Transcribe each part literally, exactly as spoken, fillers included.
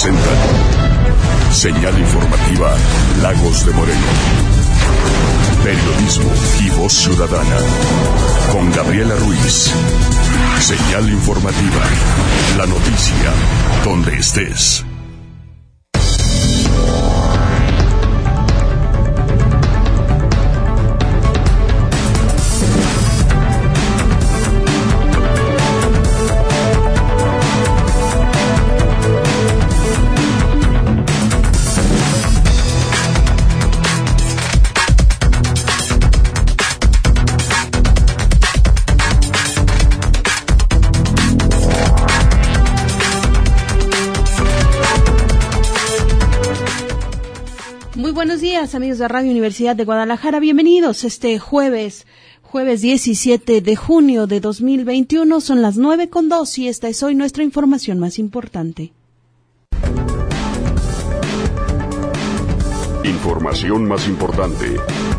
presenta Señal Informativa Lagos de Moreno. Periodismo y voz ciudadana con Gabriela Ruiz. Señal Informativa, la noticia donde estés. Buenos días, amigos de Radio Universidad de Guadalajara. Bienvenidos este jueves, jueves diecisiete de junio de dos mil veintiuno. Son las nueve con dos y esta es hoy nuestra información más importante. Información más importante.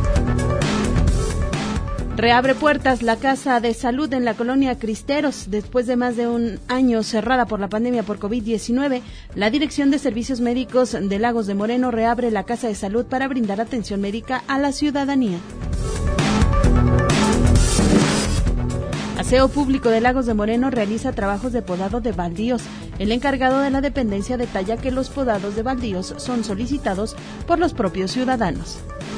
Reabre puertas la Casa de Salud en la colonia Cristeros. Después de más de un año cerrada por la pandemia por COVID diecinueve, la Dirección de Servicios Médicos de Lagos de Moreno reabre la Casa de Salud para brindar atención médica a la ciudadanía. Aseo Público de Lagos de Moreno realiza trabajos de podado de baldíos. El encargado de la dependencia detalla que los podados de baldíos son solicitados por los propios ciudadanos.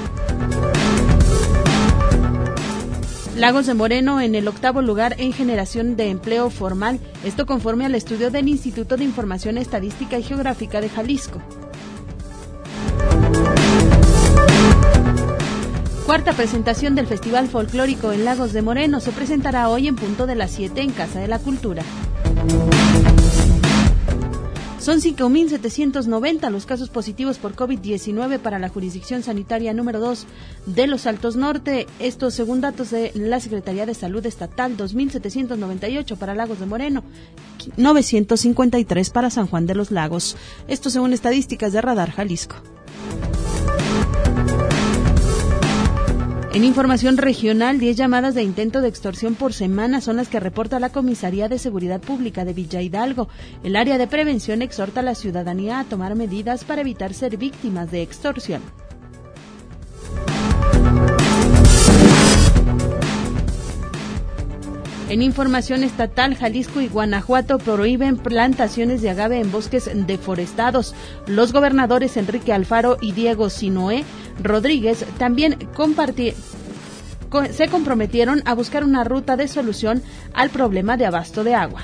Lagos de Moreno en el octavo lugar en generación de empleo formal, esto conforme al estudio del Instituto de Información Estadística y Geográfica de Jalisco. Cuarta presentación del Festival Folclórico en Lagos de Moreno se presentará hoy en punto de las siete en Casa de la Cultura. Son cinco mil setecientos noventa los casos positivos por COVID diecinueve para la jurisdicción sanitaria número dos de Los Altos Norte. Esto según datos de la Secretaría de Salud Estatal, dos mil setecientos noventa y ocho para Lagos de Moreno, novecientos cincuenta y tres para San Juan de los Lagos. Esto según estadísticas de Radar Jalisco. En información regional, diez llamadas de intento de extorsión por semana son las que reporta la Comisaría de Seguridad Pública de Villa Hidalgo. El área de prevención exhorta a la ciudadanía a tomar medidas para evitar ser víctimas de extorsión. En información estatal, Jalisco y Guanajuato prohíben plantaciones de agave en bosques deforestados. Los gobernadores Enrique Alfaro y Diego Sinoé Rodríguez también comparti- co- se comprometieron a buscar una ruta de solución al problema de abasto de agua.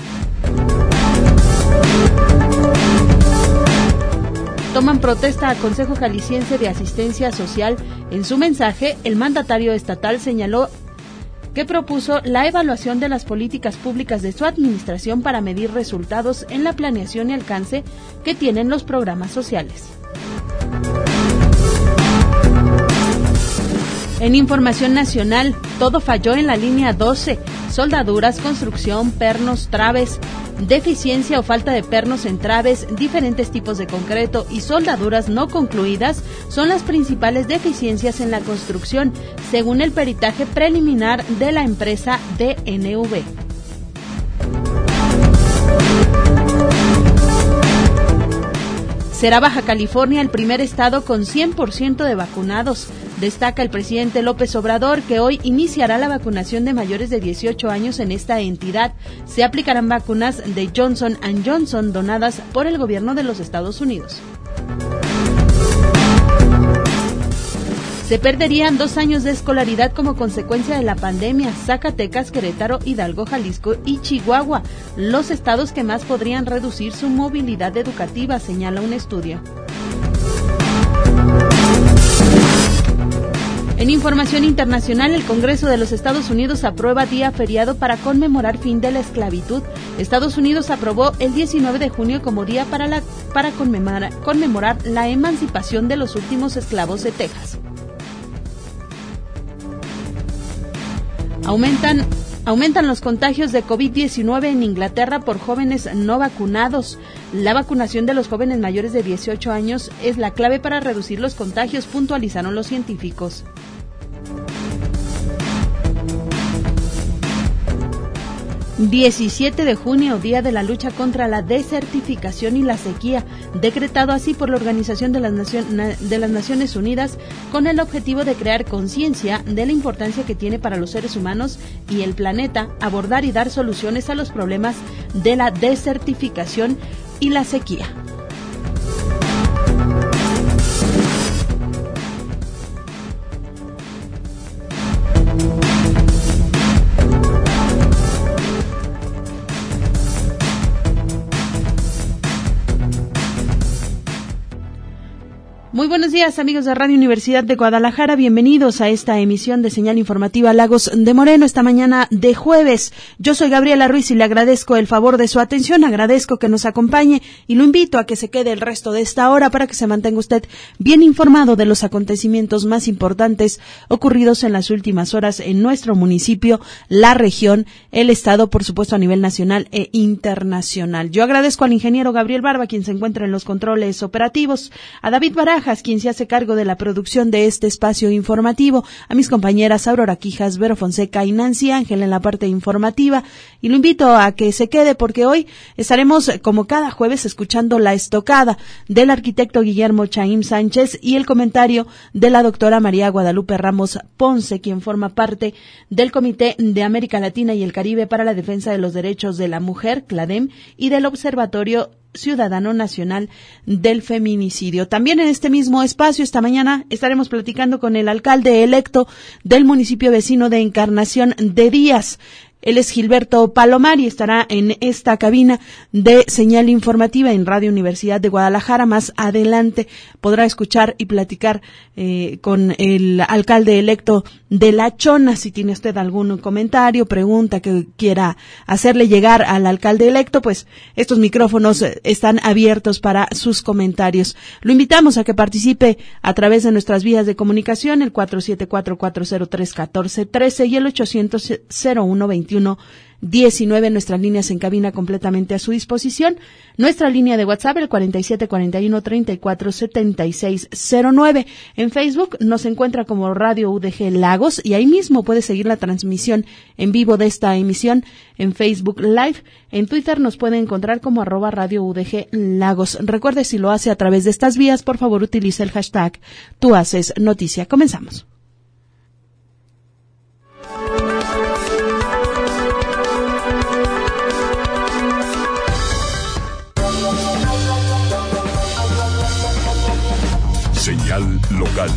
Toman protesta a Consejo Jalisciense de Asistencia Social. En su mensaje, el mandatario estatal señaló que propuso la evaluación de las políticas públicas de su administración para medir resultados en la planeación y alcance que tienen los programas sociales. En información nacional, todo falló en la línea doce, soldaduras, construcción, pernos, traves, deficiencia o falta de pernos en traves, diferentes tipos de concreto y soldaduras no concluidas son las principales deficiencias en la construcción, según el peritaje preliminar de la empresa D N V. Será Baja California el primer estado con cien por ciento de vacunados. Destaca el presidente López Obrador que hoy iniciará la vacunación de mayores de dieciocho años en esta entidad. Se aplicarán vacunas de Johnson and Johnson donadas por el gobierno de los Estados Unidos. Se perderían dos años de escolaridad como consecuencia de la pandemia. Zacatecas, Querétaro, Hidalgo, Jalisco y Chihuahua, los estados que más podrían reducir su movilidad educativa, señala un estudio. En información internacional, el Congreso de los Estados Unidos aprueba día feriado para conmemorar fin de la esclavitud. Estados Unidos aprobó el diecinueve de junio como día para, la, para conmemorar, conmemorar la emancipación de los últimos esclavos de Texas. Aumentan, aumentan los contagios de COVID diecinueve en Inglaterra por jóvenes no vacunados. La vacunación de los jóvenes mayores de dieciocho años es la clave para reducir los contagios, puntualizaron los científicos. diecisiete de junio, Día de la Lucha contra la Desertificación y la Sequía, decretado así por la Organización de las, Nacion- de las Naciones Unidas con el objetivo de crear conciencia de la importancia que tiene para los seres humanos y el planeta abordar y dar soluciones a los problemas de la desertificación y la sequía. Muy buenos días, amigos de Radio Universidad de Guadalajara. Bienvenidos a esta emisión de Señal Informativa Lagos de Moreno esta mañana de jueves. Yo soy Gabriela Ruiz y le agradezco el favor de su atención, agradezco que nos acompañe y lo invito a que se quede el resto de esta hora para que se mantenga usted bien informado de los acontecimientos más importantes ocurridos en las últimas horas en nuestro municipio, la región, el estado, por supuesto a nivel nacional e internacional. Yo agradezco al ingeniero Gabriel Barba, quien se encuentra en los controles operativos, a David Barajas, quien se hace cargo de la producción de este espacio informativo, a mis compañeras Aurora Quijas, Vero Fonseca y Nancy Ángel en la parte informativa, y lo invito a que se quede porque hoy estaremos, como cada jueves, escuchando la estocada del arquitecto Guillermo Chaim Sánchez y el comentario de la doctora María Guadalupe Ramos Ponce, quien forma parte del Comité de América Latina y el Caribe para la Defensa de los Derechos de la Mujer, CLADEM, y del Observatorio Ciudadano Nacional del Feminicidio. También en este mismo espacio, esta mañana, estaremos platicando con el alcalde electo del municipio vecino de Encarnación de Díaz. Él es Gilberto Palomar y estará en esta cabina de señal informativa en Radio Universidad de Guadalajara. Más adelante podrá escuchar y platicar eh, con el alcalde electo de La Chona. Si tiene usted algún comentario, pregunta que quiera hacerle llegar al alcalde electo, pues estos micrófonos están abiertos para sus comentarios. Lo invitamos a que participe a través de nuestras vías de comunicación, el cuatro siete cuatro, cuatro cero tres, uno cuatro uno tres y el ochocientos, cero uno veintiuno diecinueve, nuestras líneas en cabina completamente a su disposición. Nuestra línea de WhatsApp, el cuarenta y siete cuarenta y uno treinta y cuatro setenta y seis cero nueve. En Facebook nos encuentra como Radio U D G Lagos y ahí mismo puede seguir la transmisión en vivo de esta emisión en Facebook Live. En Twitter nos puede encontrar como arroba Radio U D G Lagos. Recuerde, si lo hace a través de estas vías, por favor utilice el hashtag Tú Haces Noticia. Comenzamos. Señal local.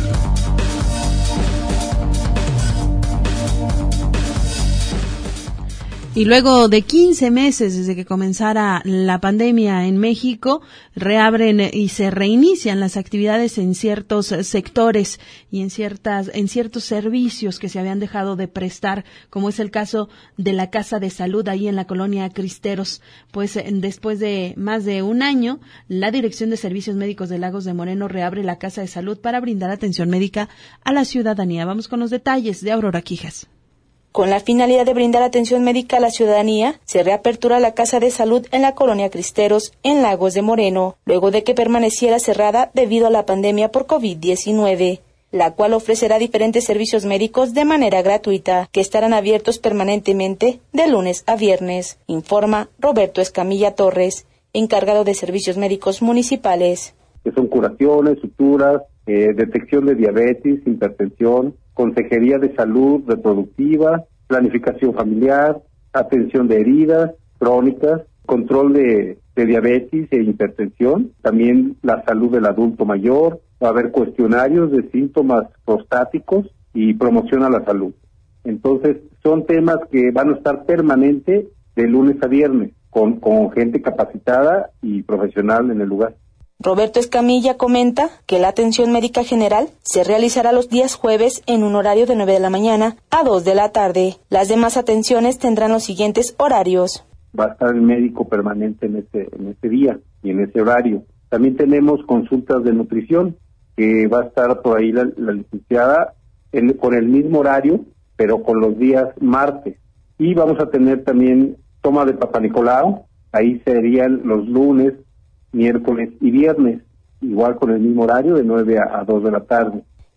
Y luego de quince meses desde que comenzara la pandemia en México, reabren y se reinician las actividades en ciertos sectores y en ciertas, en ciertos servicios que se habían dejado de prestar, como es el caso de la Casa de Salud ahí en la colonia Cristeros. Pues después de más de un año, la Dirección de Servicios Médicos de Lagos de Moreno reabre la Casa de Salud para brindar atención médica a la ciudadanía. Vamos con los detalles de Aurora Quijas. Con la finalidad de brindar atención médica a la ciudadanía, se reapertura la Casa de Salud en la colonia Cristeros, en Lagos de Moreno, luego de que permaneciera cerrada debido a la pandemia por COVID diecinueve, la cual ofrecerá diferentes servicios médicos de manera gratuita, que estarán abiertos permanentemente de lunes a viernes, informa Roberto Escamilla Torres, encargado de servicios médicos municipales. Que son curaciones, suturas, eh, detección de diabetes, hipertensión, consejería de salud reproductiva, planificación familiar, atención de heridas crónicas, control de, de diabetes e hipertensión, también la salud del adulto mayor, va a haber cuestionarios de síntomas prostáticos y promoción a la salud. Entonces, son temas que van a estar permanente de lunes a viernes, con, con gente capacitada y profesional en el lugar. Roberto Escamilla comenta que la atención médica general se realizará los días jueves en un horario de nueve de la mañana a dos de la tarde. Las demás atenciones tendrán los siguientes horarios. Va a estar el médico permanente en ese, en ese día y en ese horario. También tenemos consultas de nutrición, que va a estar por ahí la, la licenciada en, con el mismo horario, pero con los días martes. Y vamos a tener también toma de Papá Nicolau, ahí serían los lunes, miércoles y viernes, igual con el mismo horario de nueve a dos de la tarde.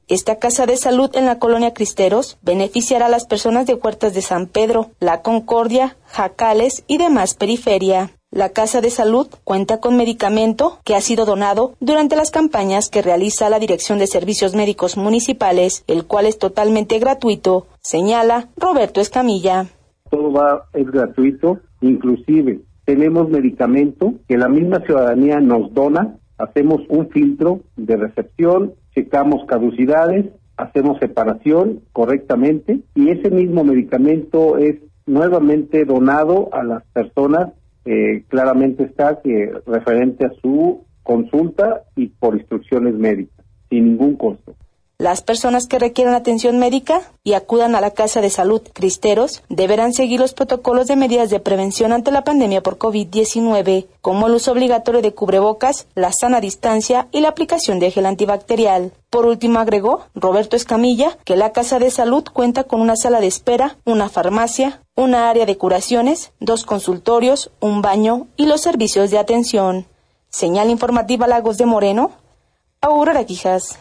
Esta casa de salud en la colonia Cristeros beneficiará a las personas de Huertas de San Pedro, La Concordia, Jacales y demás periferia. La casa de salud cuenta con medicamento que ha sido donado durante las campañas que realiza la Dirección de Servicios Médicos Municipales, el cual es totalmente gratuito, señala Roberto Escamilla. Todo va, es gratuito, inclusive tenemos medicamento que la misma ciudadanía nos dona, hacemos un filtro de recepción, checamos caducidades, hacemos separación correctamente y ese mismo medicamento es nuevamente donado a las personas. Eh, claramente está que referente a su consulta y por instrucciones médicas, sin ningún costo. Las personas que requieran atención médica y acudan a la Casa de Salud Cristeros deberán seguir los protocolos de medidas de prevención ante la pandemia por covid diecinueve, como el uso obligatorio de cubrebocas, la sana distancia y la aplicación de gel antibacterial. Por último, agregó Roberto Escamilla que la Casa de Salud cuenta con una sala de espera, una farmacia, una área de curaciones, dos consultorios, un baño y los servicios de atención. Señal informativa Lagos de Moreno, Aurora Quijas.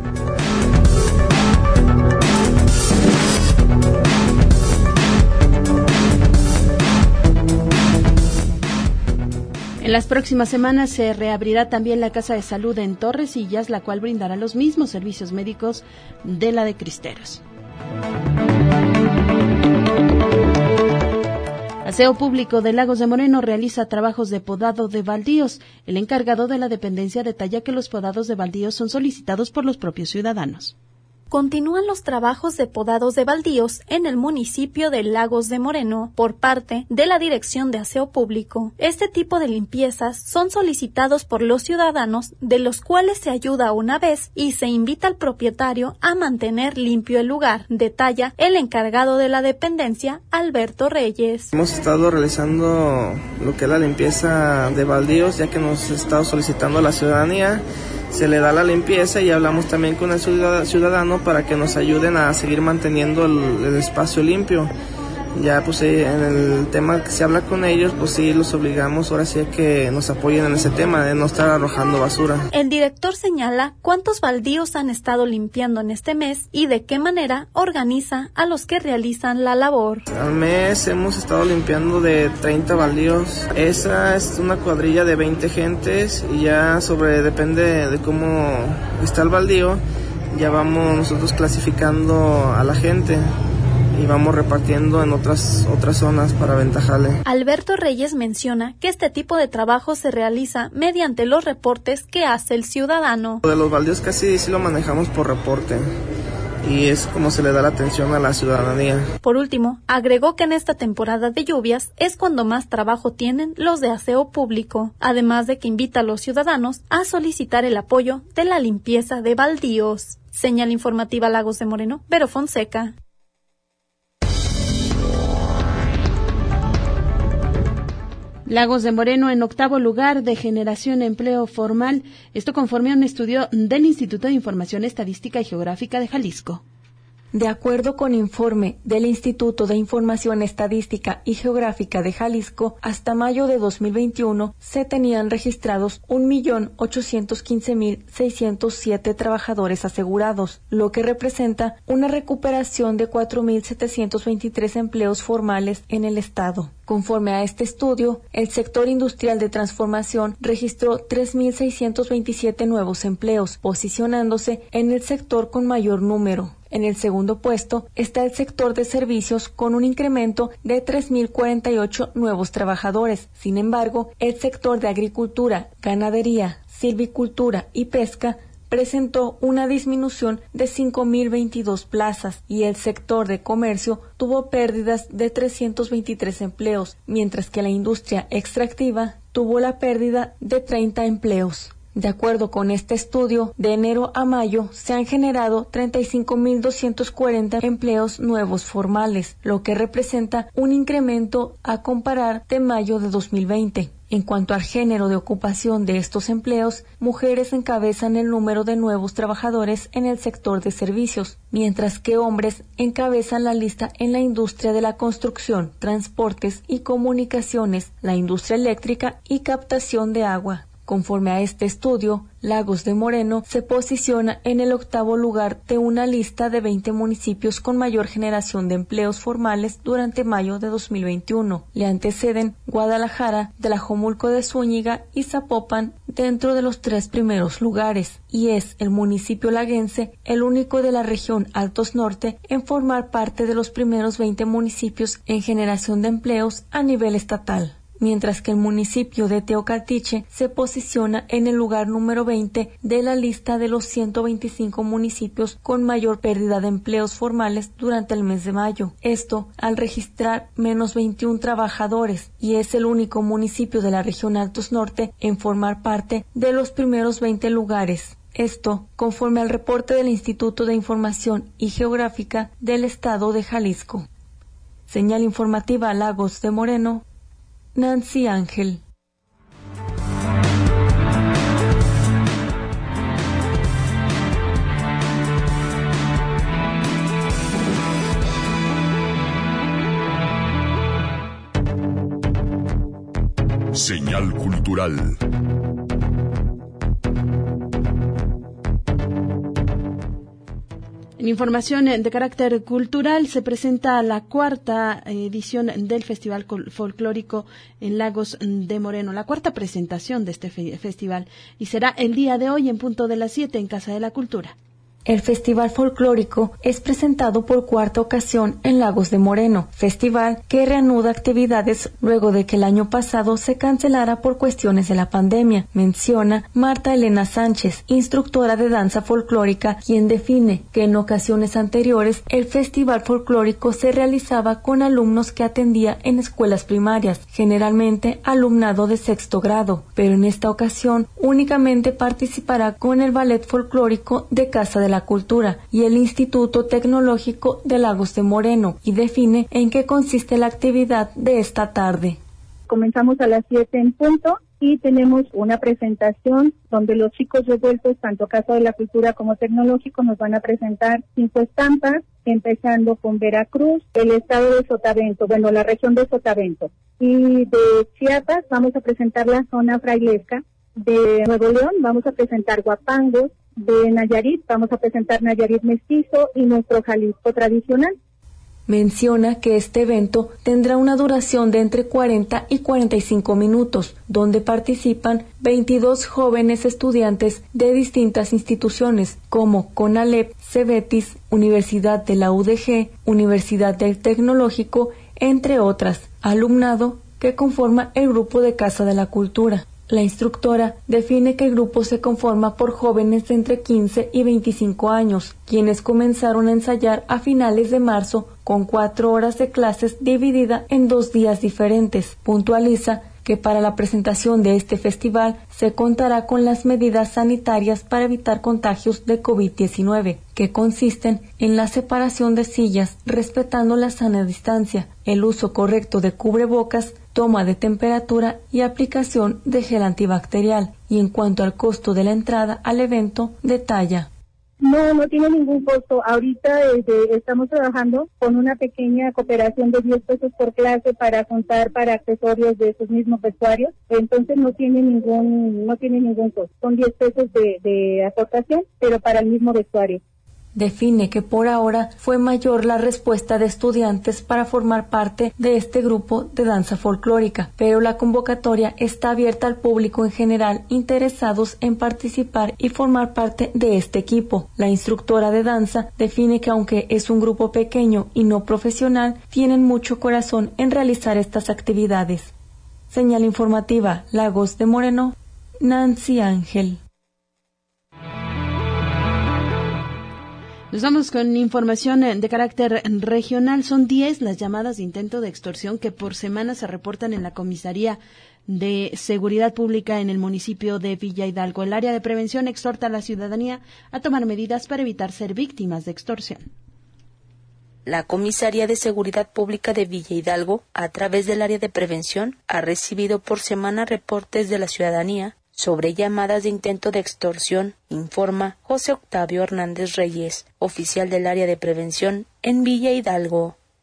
En las próximas semanas se reabrirá también la Casa de Salud en Torrecillas, la cual brindará los mismos servicios médicos de la de Cristeros. Aseo Público de Lagos de Moreno realiza trabajos de podado de baldíos. El encargado de la dependencia detalla que los podados de baldíos son solicitados por los propios ciudadanos. Continúan los trabajos de podados de baldíos en el municipio de Lagos de Moreno por parte de la Dirección de Aseo Público. Este tipo de limpiezas son solicitados por los ciudadanos, de los cuales se ayuda una vez y se invita al propietario a mantener limpio el lugar, detalla el encargado de la dependencia, Alberto Reyes. Hemos estado realizando lo que es la limpieza de baldíos, ya que nos ha estado solicitando la ciudadanía. Se le da la limpieza y hablamos también con el ciudadano para que nos ayuden a seguir manteniendo el, el espacio limpio. Ya pues en el tema que se habla con ellos, pues sí los obligamos ahora sí a que nos apoyen en ese tema de no estar arrojando basura. El director señala cuántos baldíos han estado limpiando en este mes y de qué manera organiza a los que realizan la labor. Al mes hemos estado limpiando de treinta baldíos. Esa es una cuadrilla de veinte gentes y ya sobre, depende de cómo está el baldío, ya vamos nosotros clasificando a la gente y vamos repartiendo en otras otras zonas para aventajarle. Alberto Reyes menciona que este tipo de trabajo se realiza mediante los reportes que hace el ciudadano. De los baldíos casi sí lo manejamos por reporte y es como se le da la atención a la ciudadanía. Por último, agregó que en esta temporada de lluvias es cuando más trabajo tienen los de aseo público, además de que invita a los ciudadanos a solicitar el apoyo de la limpieza de baldíos. Señal informativa Lagos de Moreno, Vero Fonseca. Lagos de Moreno en octavo lugar de generación de empleo formal, esto conforme a un estudio del Instituto de Información Estadística y Geográfica de Jalisco. De acuerdo con informe del Instituto de Información Estadística y Geográfica de Jalisco, hasta mayo de dos mil veintiuno se tenían registrados un millón ochocientos quince mil seiscientos siete trabajadores asegurados, lo que representa una recuperación de cuatro mil setecientos veintitrés empleos formales en el estado. Conforme a este estudio, el sector industrial de transformación registró tres mil seiscientos veintisiete nuevos empleos, posicionándose en el sector con mayor número. En el segundo puesto está el sector de servicios con un incremento de tres mil cuarenta y ocho nuevos trabajadores. Sin embargo, el sector de agricultura, ganadería, silvicultura y pesca presentó una disminución de cinco mil veintidós plazas y el sector de comercio tuvo pérdidas de trescientos veintitrés empleos, mientras que la industria extractiva tuvo la pérdida de treinta empleos. De acuerdo con este estudio, de enero a mayo se han generado treinta y cinco mil doscientos cuarenta empleos nuevos formales, lo que representa un incremento a comparar de mayo de dos mil veinte. En cuanto al género de ocupación de estos empleos, mujeres encabezan el número de nuevos trabajadores en el sector de servicios, mientras que hombres encabezan la lista en la industria de la construcción, transportes y comunicaciones, la industria eléctrica y captación de agua. Conforme a este estudio, Lagos de Moreno se posiciona en el octavo lugar de una lista de veinte municipios con mayor generación de empleos formales durante mayo de dos mil veintiuno. Le anteceden Guadalajara, Tlajomulco de Zúñiga y Zapopan dentro de los tres primeros lugares, y es el municipio laguense el único de la región Altos Norte en formar parte de los primeros veinte municipios en generación de empleos a nivel estatal, mientras que el municipio de Teocaltiche se posiciona en el lugar número veinte de la lista de los ciento veinticinco municipios con mayor pérdida de empleos formales durante el mes de mayo. Esto al registrar menos veintiún trabajadores, y es el único municipio de la región Altos Norte en formar parte de los primeros veinte lugares. Esto conforme al reporte del Instituto de Información y Geográfica del Estado de Jalisco. Señal informativa Lagos de Moreno, Nancy Ángel. Señal cultural. En información de carácter cultural se presenta la cuarta edición del Festival Folclórico en Lagos de Moreno, la cuarta presentación de este fe- festival, y será el día de hoy en punto de las siete en Casa de la Cultura. El Festival Folclórico es presentado por cuarta ocasión en Lagos de Moreno, festival que reanuda actividades luego de que el año pasado se cancelara por cuestiones de la pandemia, menciona Marta Elena Sánchez, instructora de danza folclórica, quien define que en ocasiones anteriores el Festival Folclórico se realizaba con alumnos que atendía en escuelas primarias, generalmente alumnado de sexto grado, pero en esta ocasión únicamente participará con el Ballet Folclórico de Casa de la Cultura y el Instituto Tecnológico de Lagos de Moreno, y define en qué consiste la actividad de esta tarde. Comenzamos a las siete en punto y tenemos una presentación donde los chicos revueltos, tanto Casa de la Cultura como Tecnológico, nos van a presentar cinco estampas, empezando con Veracruz, el estado de Sotavento, bueno, la región de Sotavento, y de Chiapas vamos a presentar la zona frailesca, de Nuevo León vamos a presentar Guapangos, de Nayarit vamos a presentar Nayarit mestizo y nuestro Jalisco tradicional. Menciona que este evento tendrá una duración de entre cuarenta y cuarenta y cinco minutos, donde participan veintidós jóvenes estudiantes de distintas instituciones como CONALEP, Cebetis, Universidad de la U D G, Universidad del Tecnológico, entre otras, alumnado que conforma el grupo de Casa de la Cultura. La instructora define que el grupo se conforma por jóvenes de entre quince y veinticinco años, quienes comenzaron a ensayar a finales de marzo con cuatro horas de clases dividida en dos días diferentes. Puntualiza que para la presentación de este festival se contará con las medidas sanitarias para evitar contagios de COVID diecinueve, que consisten en la separación de sillas, respetando la sana distancia, el uso correcto de cubrebocas, toma de temperatura y aplicación de gel antibacterial. Y en cuanto al costo de la entrada al evento, detalla: No, no tiene ningún costo. Ahorita este, estamos trabajando con una pequeña cooperación de diez pesos por clase para contar para accesorios de esos mismos vestuarios. Entonces no tiene ningún no tiene ningún costo. Son diez pesos de, de aportación, pero para el mismo vestuario. Define que por ahora fue mayor la respuesta de estudiantes para formar parte de este grupo de danza folclórica, pero la convocatoria está abierta al público en general interesados en participar y formar parte de este equipo. La instructora de danza define que aunque es un grupo pequeño y no profesional, tienen mucho corazón en realizar estas actividades. Señal informativa Lagos de Moreno, Nancy Ángel. Nos vamos con información de carácter regional. Son diez las llamadas de intento de extorsión que por semana se reportan en la Comisaría de Seguridad Pública en el municipio de Villa Hidalgo. El área de prevención exhorta a la ciudadanía a tomar medidas para evitar ser víctimas de extorsión. La Comisaría de Seguridad Pública de Villa Hidalgo, a través del área de prevención, ha recibido por semana reportes de la ciudadanía sobre llamadas de intento de extorsión, informa José Octavio Hernández Reyes, oficial del área de prevención en Villa Hidalgo.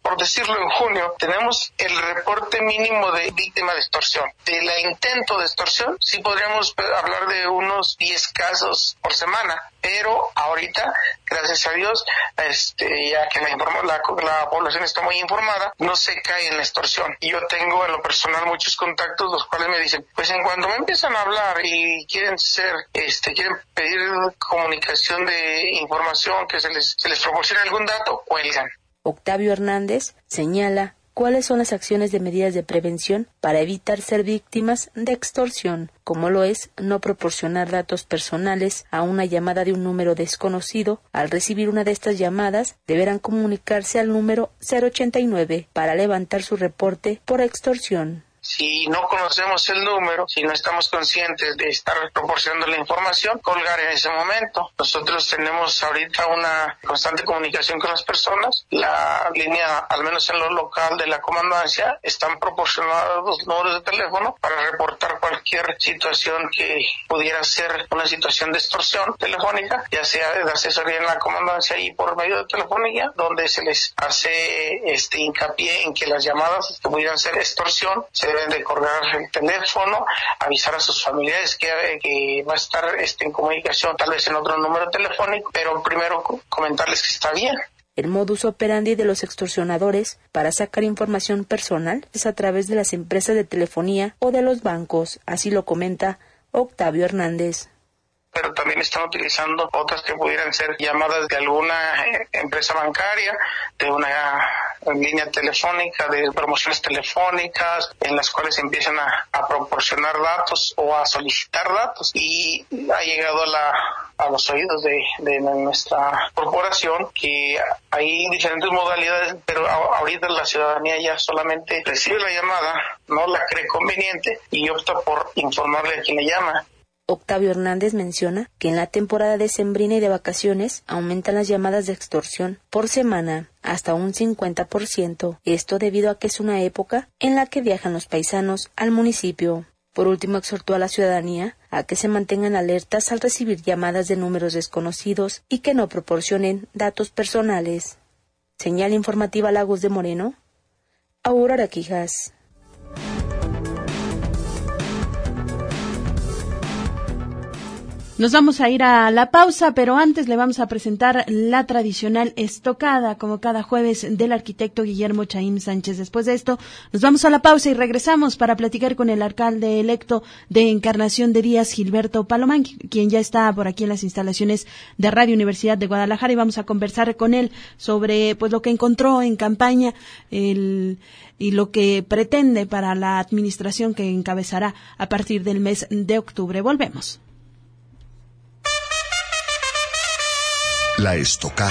por decirlo, en junio, tenemos el reporte mínimo de víctima de extorsión. De la intento de extorsión, sí podríamos hablar de unos diez casos por semana, pero ahorita, gracias a Dios, este, ya que me informó, la, la población está muy informada, no se cae en la extorsión. Y yo tengo en lo personal muchos contactos, los cuales me dicen, pues en cuanto me empiezan a hablar y quieren ser, este, quieren pedir comunicación de información, que se les, se les proporcione algún dato, cuelgan. Octavio Hernández señala cuáles son las acciones de medidas de prevención para evitar ser víctimas de extorsión, como lo es no proporcionar datos personales a una llamada de un número desconocido. Al recibir una de estas llamadas, deberán comunicarse al número cero ochenta y nueve para levantar su reporte por extorsión. Si no conocemos el número, si no estamos conscientes de estar proporcionando la información, colgar en ese momento. Nosotros tenemos ahorita una constante comunicación con las personas. La línea, al menos en lo local de la comandancia, están proporcionados los números de teléfono para reportar cualquier situación que pudiera ser una situación de extorsión telefónica, ya sea de asesoría en la comandancia y por medio de telefonía, donde se les hace este hincapié en que las llamadas que pudieran ser extorsión se deben de colgar el teléfono, avisar a sus familiares que, que va a estar este, en comunicación, tal vez en otro número telefónico, pero primero comentarles que está bien. El modus operandi de los extorsionadores para sacar información personal es a través de las empresas de telefonía o de los bancos, así lo comenta Octavio Hernández. Pero también están utilizando otras que pudieran ser llamadas de alguna empresa bancaria, de una línea telefónica, de promociones telefónicas, en las cuales empiezan a, a proporcionar datos o a solicitar datos, y ha llegado a, la, a los oídos de, de nuestra corporación que hay diferentes modalidades, pero a, ahorita la ciudadanía ya solamente recibe la llamada, no la cree conveniente y opta por informarle a quien le llama. Octavio Hernández menciona que en la temporada decembrina y de vacaciones aumentan las llamadas de extorsión por semana hasta un cincuenta por ciento, esto debido a que es una época en la que viajan los paisanos al municipio. Por último, exhortó a la ciudadanía a que se mantengan alertas al recibir llamadas de números desconocidos y que no proporcionen datos personales. Señal informativa Lagos de Moreno, Aurora Quijas. Nos vamos a ir a la pausa, pero antes le vamos a presentar la tradicional estocada, como cada jueves, del arquitecto Guillermo Chaim Sánchez. Después de esto, nos vamos a la pausa y regresamos para platicar con el alcalde electo de Encarnación de Díaz, Gilberto Palomán, quien ya está por aquí en las instalaciones de Radio Universidad de Guadalajara, y vamos a conversar con él sobre pues lo que encontró en campaña el, y lo que pretende para la administración que encabezará a partir del mes de octubre. Volvemos. La estocada.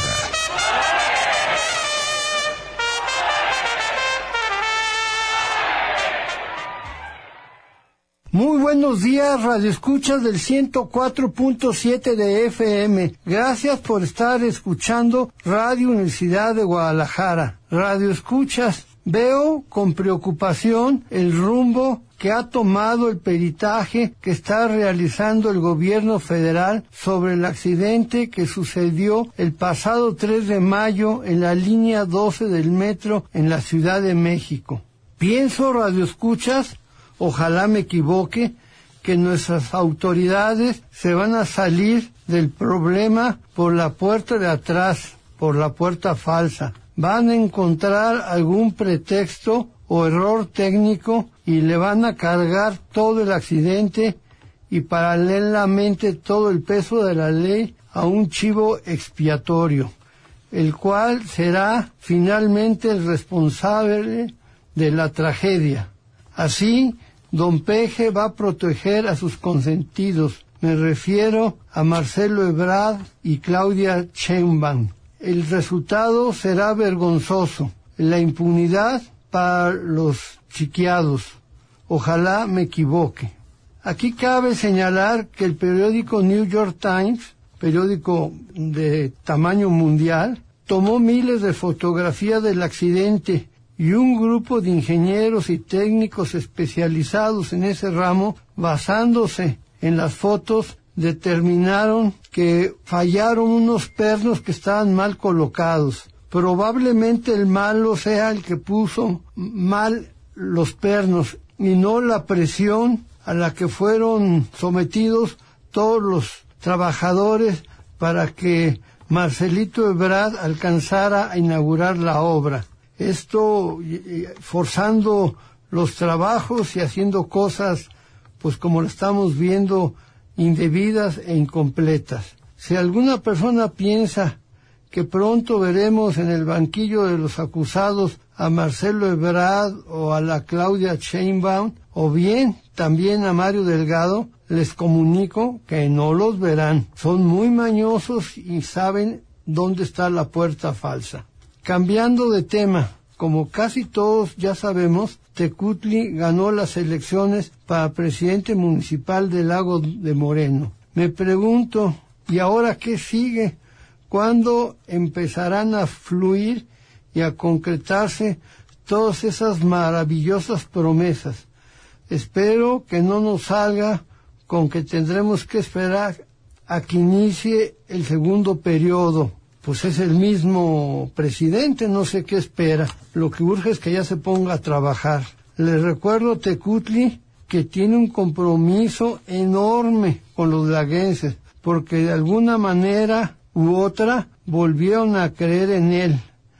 Muy buenos días, radioescuchas del ciento cuatro punto siete de F M. Gracias por estar escuchando Radio Universidad de Guadalajara. Radioescuchas, veo con preocupación el rumbo que ha tomado el peritaje que está realizando el gobierno federal sobre el accidente que sucedió el pasado tres de mayo en la línea doce del metro en la Ciudad de México. Pienso, radioescuchas, ojalá me equivoque, que nuestras autoridades se van a salir del problema por la puerta de atrás, por la puerta falsa. Van a encontrar algún pretexto o error técnico y le van a cargar todo el accidente y paralelamente todo el peso de la ley a un chivo expiatorio, el cual será finalmente el responsable de la tragedia. Así, don Peje va a proteger a sus consentidos. Me refiero a Marcelo Ebrard y Claudia Sheinbaum. El resultado será vergonzoso. La impunidad para los chiqueados. Ojalá me equivoque. Aquí cabe señalar que el periódico New York Times, periódico de tamaño mundial, tomó miles de fotografías del accidente y un grupo de ingenieros y técnicos especializados en ese ramo, basándose en las fotos, determinaron que fallaron unos pernos que estaban mal colocados. Probablemente el malo sea el que puso mal los pernos y no la presión a la que fueron sometidos todos los trabajadores para que Marcelito Ebrard alcanzara a inaugurar la obra. Esto forzando los trabajos y haciendo cosas, pues como lo estamos viendo, indebidas e incompletas. Si alguna persona piensa que pronto veremos en el banquillo de los acusados a Marcelo Ebrard o a la Claudia Sheinbaum, o bien también a Mario Delgado, les comunico que no los verán. Son muy mañosos y saben dónde está la puerta falsa. Cambiando de tema, como casi todos ya sabemos, Tecutli ganó las elecciones para presidente municipal del Lago de Moreno. Me pregunto, ¿y ahora qué sigue? ¿Cuándo empezarán a fluir y a concretarse todas esas maravillosas promesas? Espero que no nos salga con que tendremos que esperar a que inicie el segundo periodo. Pues es el mismo presidente, no sé qué espera. Lo que urge es que ya se ponga a trabajar. Les recuerdo, Tecutli, que tiene un compromiso enorme con los laguenses, porque de alguna manera u otra volvieron a creer en él.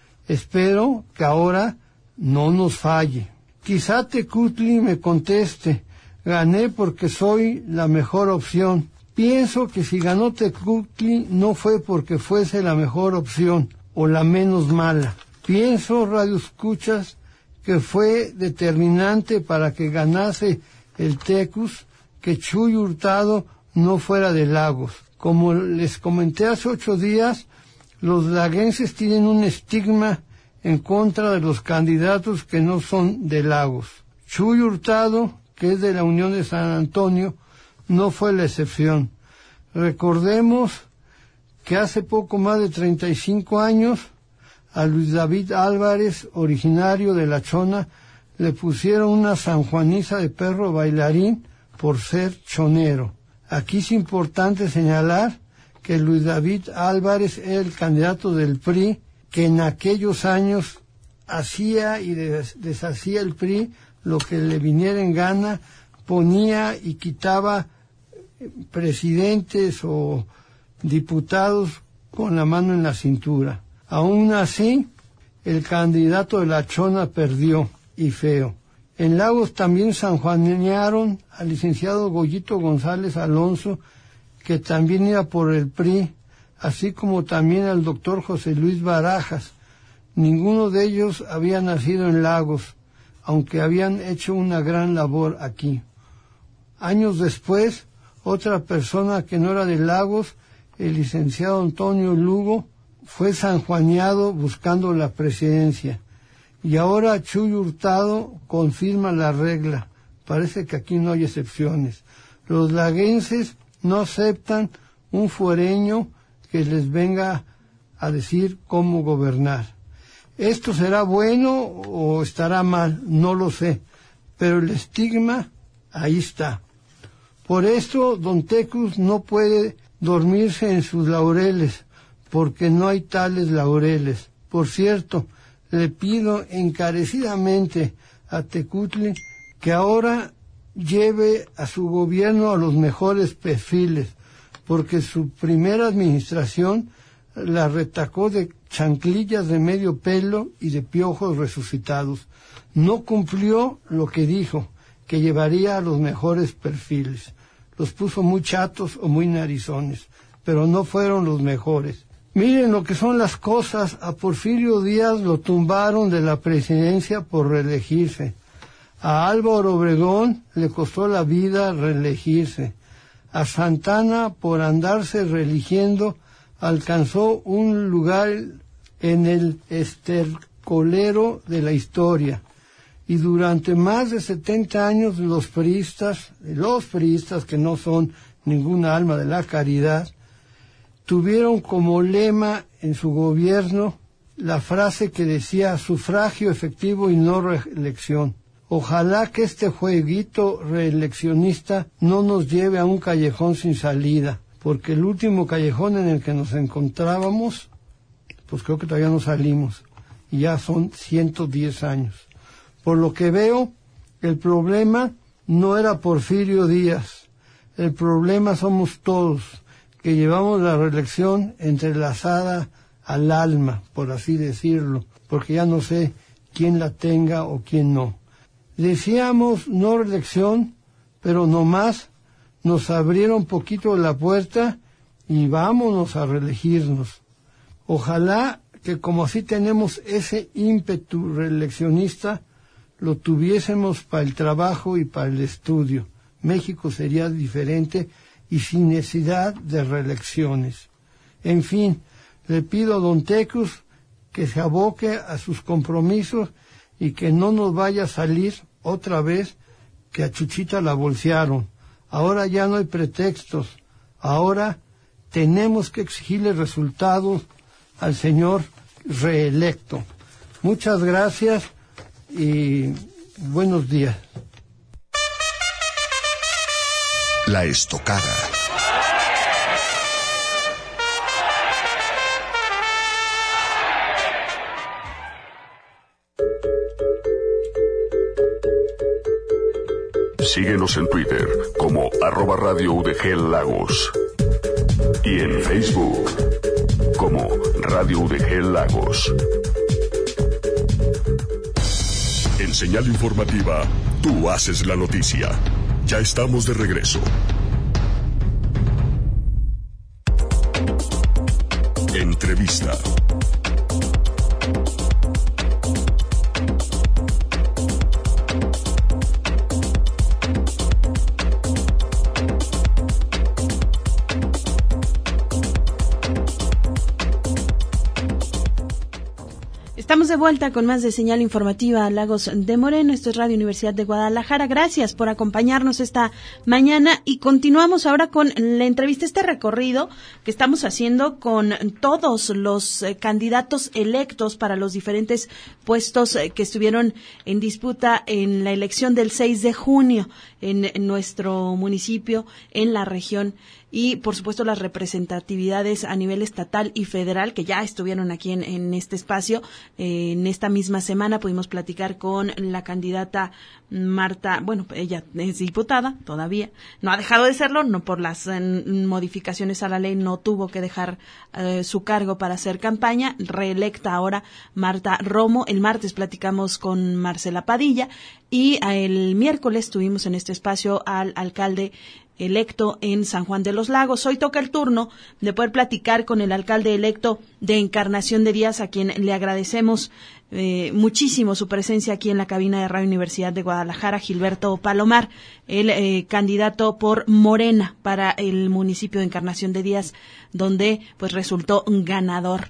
Espero que ahora no nos falle. Quizá Tecutli me conteste, gané porque soy la mejor opción. Pienso que si ganó Tecutli no fue porque fuese la mejor opción o la menos mala. Pienso, radioescuchas, que fue determinante para que ganase el Tecus que Chuy Hurtado no fuera de Lagos. Como les comenté hace ocho días, los laguenses tienen un estigma en contra de los candidatos que no son de Lagos. Chuy Hurtado, que es de la Unión de San Antonio, no fue la excepción. Recordemos que hace poco más de treinta y cinco años a Luis David Álvarez, originario de La Chona, le pusieron una sanjuaniza de perro bailarín por ser chonero. Aquí es importante señalar que Luis David Álvarez era el candidato del P R I, que en aquellos años hacía y des- deshacía el P R I lo que le viniera en gana, ponía y quitaba presidentes o diputados con la mano en la cintura. Aún así, el candidato de La Chona perdió, y feo. En Lagos también sanjuanearon al licenciado Goyito González Alonso, que también iba por el P R I, así como también al doctor José Luis Barajas. Ninguno de ellos había nacido en Lagos, aunque habían hecho una gran labor aquí. Años después, otra persona que no era de Lagos, el licenciado Antonio Lugo, fue sanjuaneado buscando la presidencia. Y ahora Chuy Hurtado confirma la regla. Parece que aquí no hay excepciones. Los laguenses no aceptan un fuereño que les venga a decir cómo gobernar. ¿Esto será bueno o estará mal? No lo sé. Pero el estigma ahí está. Por esto, don Tecus no puede dormirse en sus laureles, porque no hay tales laureles. Por cierto, le pido encarecidamente a Tecutli que ahora lleve a su gobierno a los mejores perfiles, porque su primera administración la retacó de chanclillas de medio pelo y de piojos resucitados. No cumplió lo que dijo, que llevaría a los mejores perfiles. Los puso muy chatos o muy narizones, pero no fueron los mejores. Miren lo que son las cosas. A Porfirio Díaz lo tumbaron de la presidencia por reelegirse. A Álvaro Obregón le costó la vida reelegirse. A Santana, por andarse reeligiendo, alcanzó un lugar en el estercolero de la historia. Y durante más de setenta años los priistas, los priistas que no son ninguna alma de la caridad, tuvieron como lema en su gobierno la frase que decía sufragio efectivo y no reelección. Ojalá que este jueguito reeleccionista no nos lleve a un callejón sin salida, porque el último callejón en el que nos encontrábamos pues creo que todavía no salimos. Y ya son ciento diez años. Por lo que veo, el problema no era Porfirio Díaz. El problema somos todos, que llevamos la reelección entrelazada al alma, por así decirlo, porque ya no sé quién la tenga o quién no. Decíamos no reelección, pero nomás nos abrieron poquito la puerta y vámonos a reelegirnos. Ojalá que como así tenemos ese ímpetu reeleccionista, lo tuviésemos para el trabajo y para el estudio. México sería diferente y sin necesidad de reelecciones. En fin, le pido a don Tecus que se aboque a sus compromisos y que no nos vaya a salir otra vez que a Chuchita la bolsearon. Ahora ya no hay pretextos. Ahora tenemos que exigirle resultados al señor reelecto. Muchas gracias y buenos días. La Estocada. Síguenos en Twitter como arroba Radio U D G Lagos y en Facebook como Radio U D G Lagos. En Señal Informativa, tú haces la noticia. Ya estamos de regreso. Entrevista. Estamos de vuelta con más de Señal Informativa Lagos de Moreno. Esto es Radio Universidad de Guadalajara. Gracias por acompañarnos esta mañana y continuamos ahora con la entrevista, este recorrido que estamos haciendo con todos los eh, candidatos electos para los diferentes puestos eh, que estuvieron en disputa en la elección del seis de junio en, en nuestro municipio, en la región. Y, por supuesto, las representatividades a nivel estatal y federal que ya estuvieron aquí en, en este espacio. Eh, en esta misma semana pudimos platicar con la candidata Marta, bueno, ella es diputada todavía, no ha dejado de serlo, no por las eh, modificaciones a la ley, no tuvo que dejar eh, su cargo para hacer campaña, reelecta ahora Marta Romo. El martes platicamos con Marcela Padilla y el miércoles tuvimos en este espacio al alcalde electo en San Juan de los Lagos. Hoy toca el turno de poder platicar con el alcalde electo de Encarnación de Díaz, a quien le agradecemos eh, muchísimo su presencia aquí en la cabina de Radio Universidad de Guadalajara, Gilberto Palomar, el eh, candidato por Morena para el municipio de Encarnación de Díaz, donde pues resultó un ganador.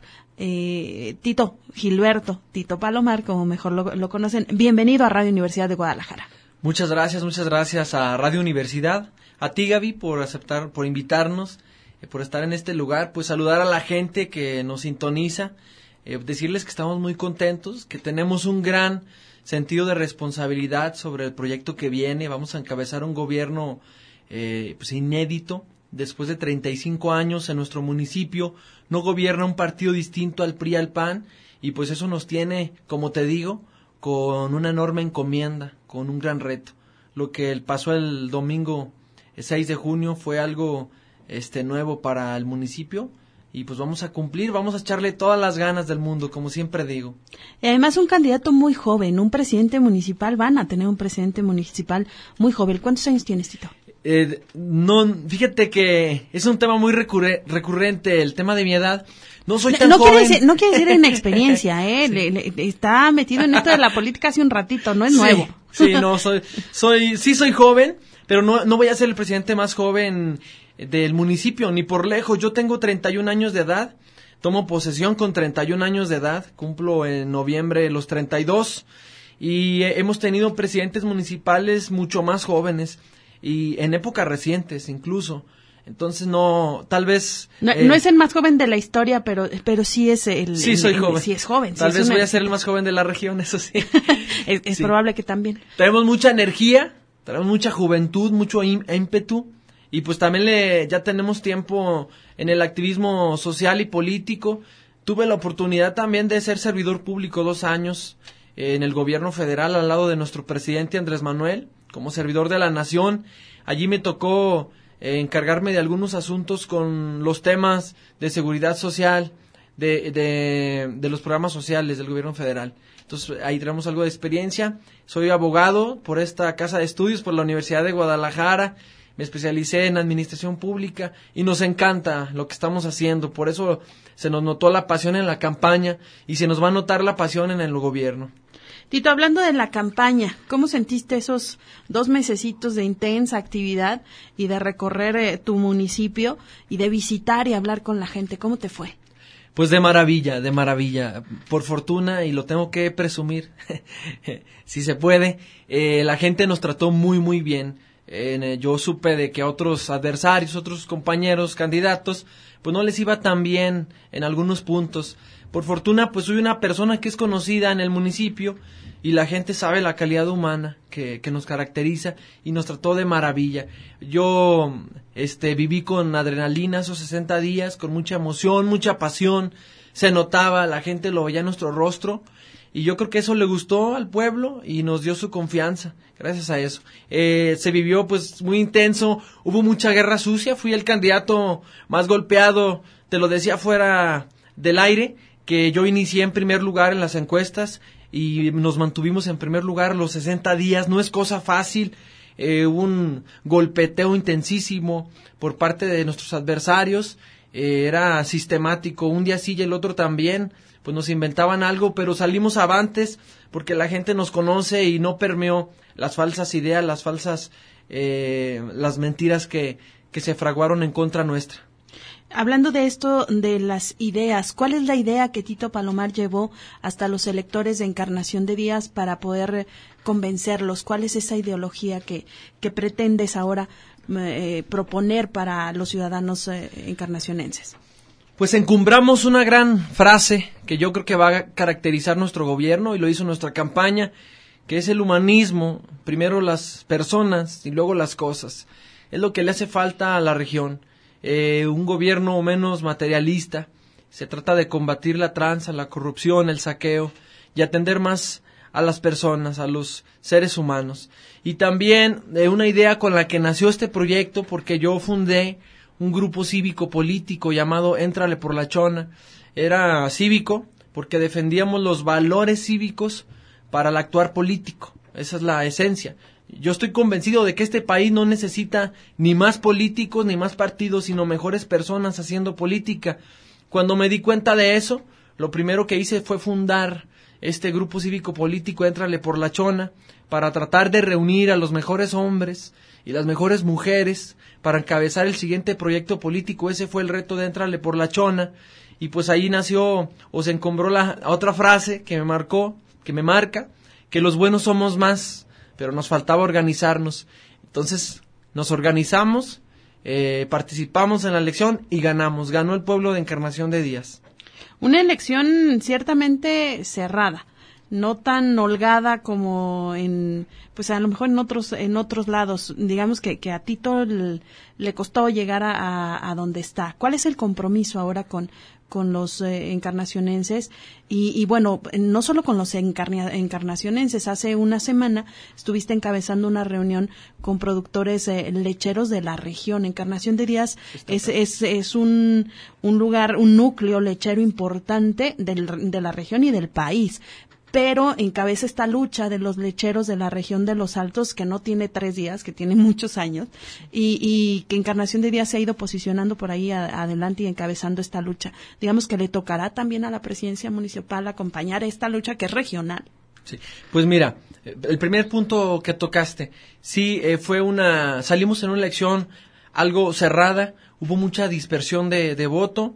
Eh, Tito, Gilberto, Tito Palomar, como mejor lo, lo conocen, bienvenido a Radio Universidad de Guadalajara. Muchas gracias, muchas gracias a Radio Universidad, a ti, Gaby, por aceptar, por invitarnos, eh, por estar en este lugar, pues saludar a la gente que nos sintoniza, eh, decirles que estamos muy contentos, que tenemos un gran sentido de responsabilidad sobre el proyecto que viene. Vamos a encabezar un gobierno eh, pues inédito. Después de treinta y cinco años en nuestro municipio, no gobierna un partido distinto al P R I y al P A N, y pues eso nos tiene, como te digo, con una enorme encomienda, con un gran reto. Lo que pasó el domingo el seis de junio fue algo este nuevo para el municipio y pues vamos a cumplir, vamos a echarle todas las ganas del mundo, como siempre digo. Y además un candidato muy joven, un presidente municipal, van a tener un presidente municipal muy joven. ¿Cuántos años tienes, Tito? Eh, no, fíjate que es un tema muy recurre, recurrente, el tema de mi edad. No soy tan no joven. Quiere decir, no quiere decir inexperiencia, ¿eh? Sí. Le, le, está metido en esto de la política hace un ratito, no es sí, nuevo. Sí, no, soy, soy, sí soy joven, pero no, no voy a ser el presidente más joven del municipio, ni por lejos. Yo tengo treinta y un años de edad, tomo posesión con treinta y un años de edad, cumplo en noviembre los treinta y dos, y hemos tenido presidentes municipales mucho más jóvenes, y en épocas recientes incluso. Entonces no, tal vez... No, eh, no es el más joven de la historia, pero pero sí es el... Sí, soy el, joven. Sí es joven. Tal sí vez es voy una... a ser el más joven de la región, eso sí. es es sí. probable que también. Tenemos mucha energía, tenemos mucha juventud, mucho ímpetu, y pues también le ya tenemos tiempo en el activismo social y político. tuve la oportunidad también de ser servidor público dos años eh, en el gobierno federal al lado de nuestro presidente Andrés Manuel, como servidor de la nación. Allí me tocó eh, encargarme de algunos asuntos con los temas de seguridad social, de, de, de los programas sociales del gobierno federal. Entonces ahí tenemos algo de experiencia. Soy abogado por esta casa de estudios, por la Universidad de Guadalajara. Me especialicé en administración pública y nos encanta lo que estamos haciendo. Por eso se nos notó la pasión en la campaña y se nos va a notar la pasión en el gobierno. Tito, hablando de la campaña, ¿cómo sentiste esos dos mesecitos de intensa actividad y de recorrer eh, tu municipio y de visitar y hablar con la gente? ¿Cómo te fue? Pues de maravilla, de maravilla. Por fortuna, y lo tengo que presumir, si se puede, eh, la gente nos trató muy, muy bien. Eh, yo supe de que a otros adversarios, otros compañeros, candidatos, pues no les iba tan bien en algunos puntos. Por fortuna, pues soy una persona que es conocida en el municipio y la gente sabe la calidad humana que, que nos caracteriza y nos trató de maravilla. Yo este, viví con adrenalina esos sesenta días, con mucha emoción, mucha pasión. Se notaba, la gente lo veía en nuestro rostro y yo creo que eso le gustó al pueblo y nos dio su confianza. Gracias a eso. Eh, se vivió pues muy intenso, hubo mucha guerra sucia, fui el candidato más golpeado, te lo decía fuera del aire, que yo inicié en primer lugar en las encuestas y nos mantuvimos en primer lugar los sesenta días, no es cosa fácil, eh, un golpeteo intensísimo por parte de nuestros adversarios, eh, era sistemático, un día sí y el otro también, pues nos inventaban algo, pero salimos avantes porque la gente nos conoce y no permeó las falsas ideas, las falsas, eh, las mentiras que, que se fraguaron en contra nuestra. Hablando de esto, de las ideas, ¿cuál es la idea que Tito Palomar llevó hasta los electores de Encarnación de Díaz para poder convencerlos? ¿Cuál es esa ideología que, que pretendes ahora eh, proponer para los ciudadanos eh, encarnacionenses? Pues encumbramos una gran frase que yo creo que va a caracterizar nuestro gobierno y lo hizo nuestra campaña, que es el humanismo, primero las personas y luego las cosas. Es lo que le hace falta a la región. Eh, un gobierno menos materialista, se trata de combatir la tranza, la corrupción, el saqueo y atender más a las personas, a los seres humanos. Y también eh, una idea con la que nació este proyecto, porque yo fundé un grupo cívico-político llamado Éntrale por la Chona. Era cívico porque defendíamos los valores cívicos para el actuar político, esa es la esencia. Yo estoy convencido de que este país no necesita ni más políticos ni más partidos, sino mejores personas haciendo política. Cuando me di cuenta de eso, lo primero que hice fue fundar este grupo cívico-político Éntrale por la Chona, para tratar de reunir a los mejores hombres y las mejores mujeres para encabezar el siguiente proyecto político. Ese fue el reto de Éntrale por la Chona, y pues ahí nació o se encombró la otra frase que me marcó, que me marca, que los buenos somos más, pero nos faltaba organizarnos. Entonces nos organizamos, eh, participamos en la elección y ganamos. Ganó el pueblo de Encarnación de Díaz. Una elección ciertamente cerrada, no tan holgada como en, pues a lo mejor en otros en otros lados. Digamos que, que a Tito le, le costó llegar a, a, a donde está. ¿Cuál es el compromiso ahora con con los eh, encarnacionenses? Y, y bueno, no solo con los encarna, encarnacionenses. Hace una semana estuviste encabezando una reunión con productores eh, lecheros de la región. Encarnación de Díaz es, es, es un, un lugar, un núcleo lechero importante del, de la región y del país. Pero encabeza esta lucha de los lecheros de la región de Los Altos, que no tiene tres días, que tiene muchos años, y, y que Encarnación de Díaz se ha ido posicionando por ahí a, adelante y encabezando esta lucha. Digamos que le tocará también a la presidencia municipal acompañar esta lucha que es regional. Sí, pues mira, el primer punto que tocaste, sí, eh, fue una, salimos en una elección algo cerrada, hubo mucha dispersión de, de voto,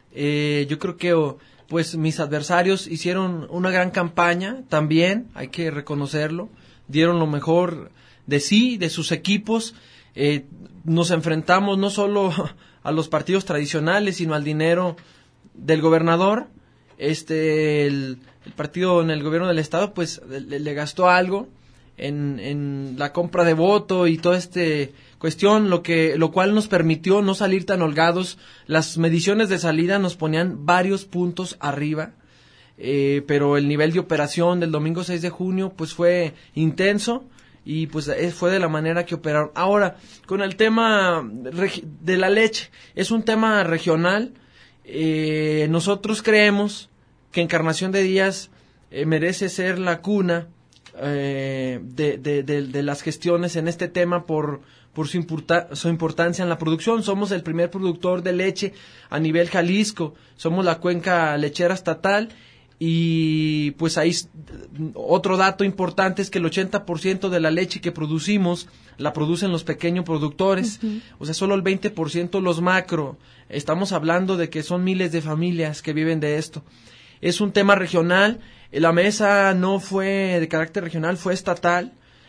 eh, yo creo que... Oh, pues mis adversarios hicieron una gran campaña también, hay que reconocerlo, dieron lo mejor de sí, de sus equipos, eh, nos enfrentamos no solo a los partidos tradicionales, sino al dinero del gobernador. Este el, el partido en el gobierno del estado pues le, le gastó algo en, en la compra de voto y todo este cuestión, lo que lo cual nos permitió no salir tan holgados. Las mediciones de salida nos ponían varios puntos arriba, eh, pero el nivel de operación del domingo seis de junio pues fue intenso y pues fue de la manera que operaron. Ahora, con el tema de la leche, es un tema regional. Eh, nosotros creemos que Encarnación de Díaz eh, merece ser la cuna eh, de, de, de, de las gestiones en este tema por por su, importa, su importancia en la producción. Somos el primer productor de leche a nivel Jalisco, somos la cuenca lechera estatal y pues ahí otro dato importante es que el ochenta por ciento de la leche que producimos la producen los pequeños productores, uh-huh. O sea, solo el veinte por ciento los macro. Estamos hablando de que son miles de familias que viven de esto. Es un tema regional, la mesa no fue de carácter regional, fue estatal.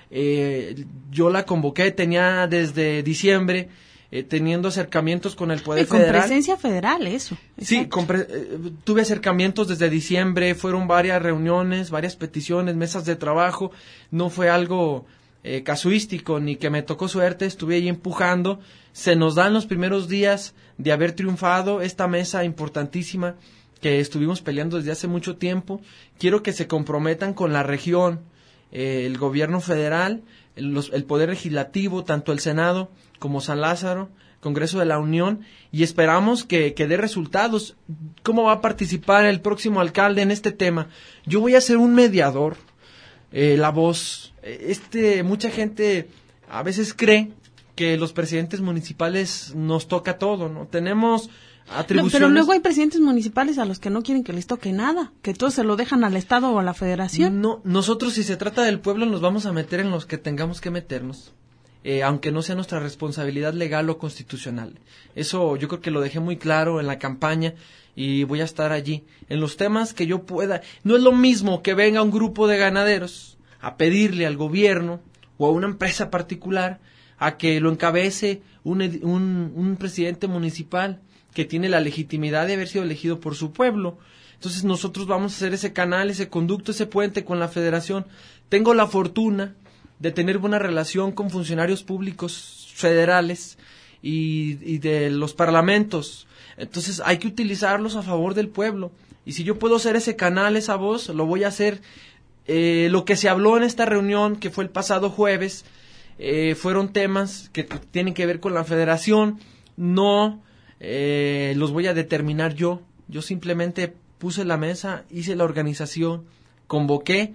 Eh, yo la convoqué, tenía desde diciembre eh, teniendo acercamientos con el Poder y con Federal. Con presencia federal, eso. Sí, con pre- eh, tuve acercamientos desde diciembre, fueron varias reuniones, varias peticiones, mesas de trabajo, no fue algo eh, casuístico ni que me tocó suerte, estuve ahí empujando. Se nos dan los primeros días de haber triunfado esta mesa importantísima que estuvimos peleando desde hace mucho tiempo. Quiero que se comprometan con la región, Eh, el gobierno federal, el, los, el poder legislativo, tanto el Senado como San Lázaro, Congreso de la Unión, y esperamos que, que dé resultados. ¿Cómo va a participar el próximo alcalde en este tema? Yo voy a ser un mediador, eh, la voz. Este, mucha gente a veces cree que los presidentes municipales nos toca todo, ¿no? Tenemos atribuciones. No, pero luego hay presidentes municipales a los que no quieren que les toque nada, que todos se lo dejan al Estado o a la Federación. No, nosotros si se trata del pueblo nos vamos a meter en los que tengamos que meternos, eh, aunque no sea nuestra responsabilidad legal o constitucional. Eso yo creo que lo dejé muy claro en la campaña y voy a estar allí. En los temas que yo pueda. No es lo mismo que venga un grupo de ganaderos a pedirle al gobierno o a una empresa particular a que lo encabece un, un, un presidente municipal que tiene la legitimidad de haber sido elegido por su pueblo. Entonces nosotros vamos a hacer ese canal, ese conducto, ese puente con la federación. Tengo la fortuna de tener buena relación con funcionarios públicos federales y, y de los parlamentos. Entonces hay que utilizarlos a favor del pueblo. Y si yo puedo ser ese canal, esa voz, lo voy a hacer. Eh, lo que se habló en esta reunión, que fue el pasado jueves, eh, fueron temas que t- tienen que ver con la federación. No eh, los voy a determinar yo. Yo simplemente puse la mesa, hice la organización, convoqué,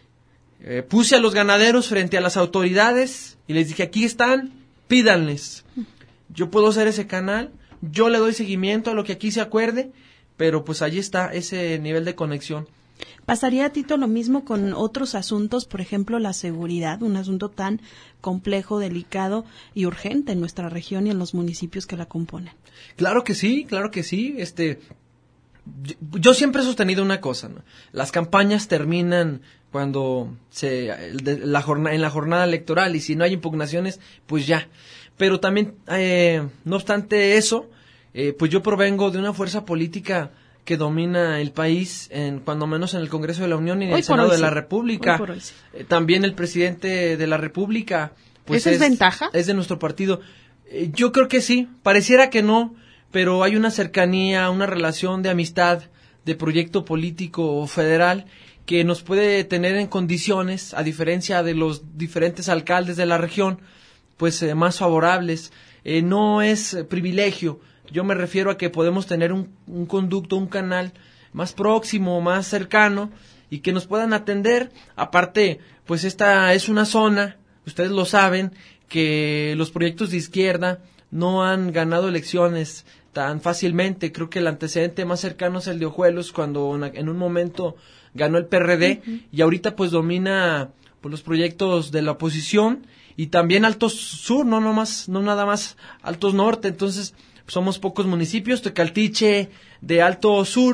eh, puse a los ganaderos frente a las autoridades y les dije, aquí están, pídanles. Yo puedo ser ese canal, yo le doy seguimiento a lo que aquí se acuerde, pero pues allí está ese nivel de conexión. ¿Pasaría, Tito, lo mismo con otros asuntos, por ejemplo, la seguridad, un asunto tan complejo, delicado y urgente en nuestra región y en los municipios que la componen? Claro que sí, claro que sí. Este, yo, yo siempre he sostenido una cosa, ¿no? Las campañas terminan cuando se de, la jornada, en la jornada electoral, y si no hay impugnaciones, pues ya. Pero también, eh, no obstante eso, eh, pues yo provengo de una fuerza política que domina el país, en cuando menos en el Congreso de la Unión y en el Senado de la República. Eh, también el presidente de la República, pues ¿Esa es, es ventaja? Es de nuestro partido. Eh, yo creo que sí, pareciera que no, pero hay una cercanía, una relación de amistad, de proyecto político federal que nos puede tener en condiciones, a diferencia de los diferentes alcaldes de la región, pues eh, más favorables. Eh, no es eh, privilegio. Yo me refiero a que podemos tener un, un conducto, un canal más próximo, más cercano y que nos puedan atender. Aparte, pues esta es una zona, ustedes lo saben, que los proyectos de izquierda no han ganado elecciones tan fácilmente. Creo que el antecedente más cercano es el de Ojuelos, cuando en un momento ganó el P R D, uh-huh. Y ahorita pues domina pues, los proyectos de la oposición y también Altos Sur, no, no, más, no nada más Altos Norte. Entonces somos pocos municipios, Tecaltiche de Alto Sur,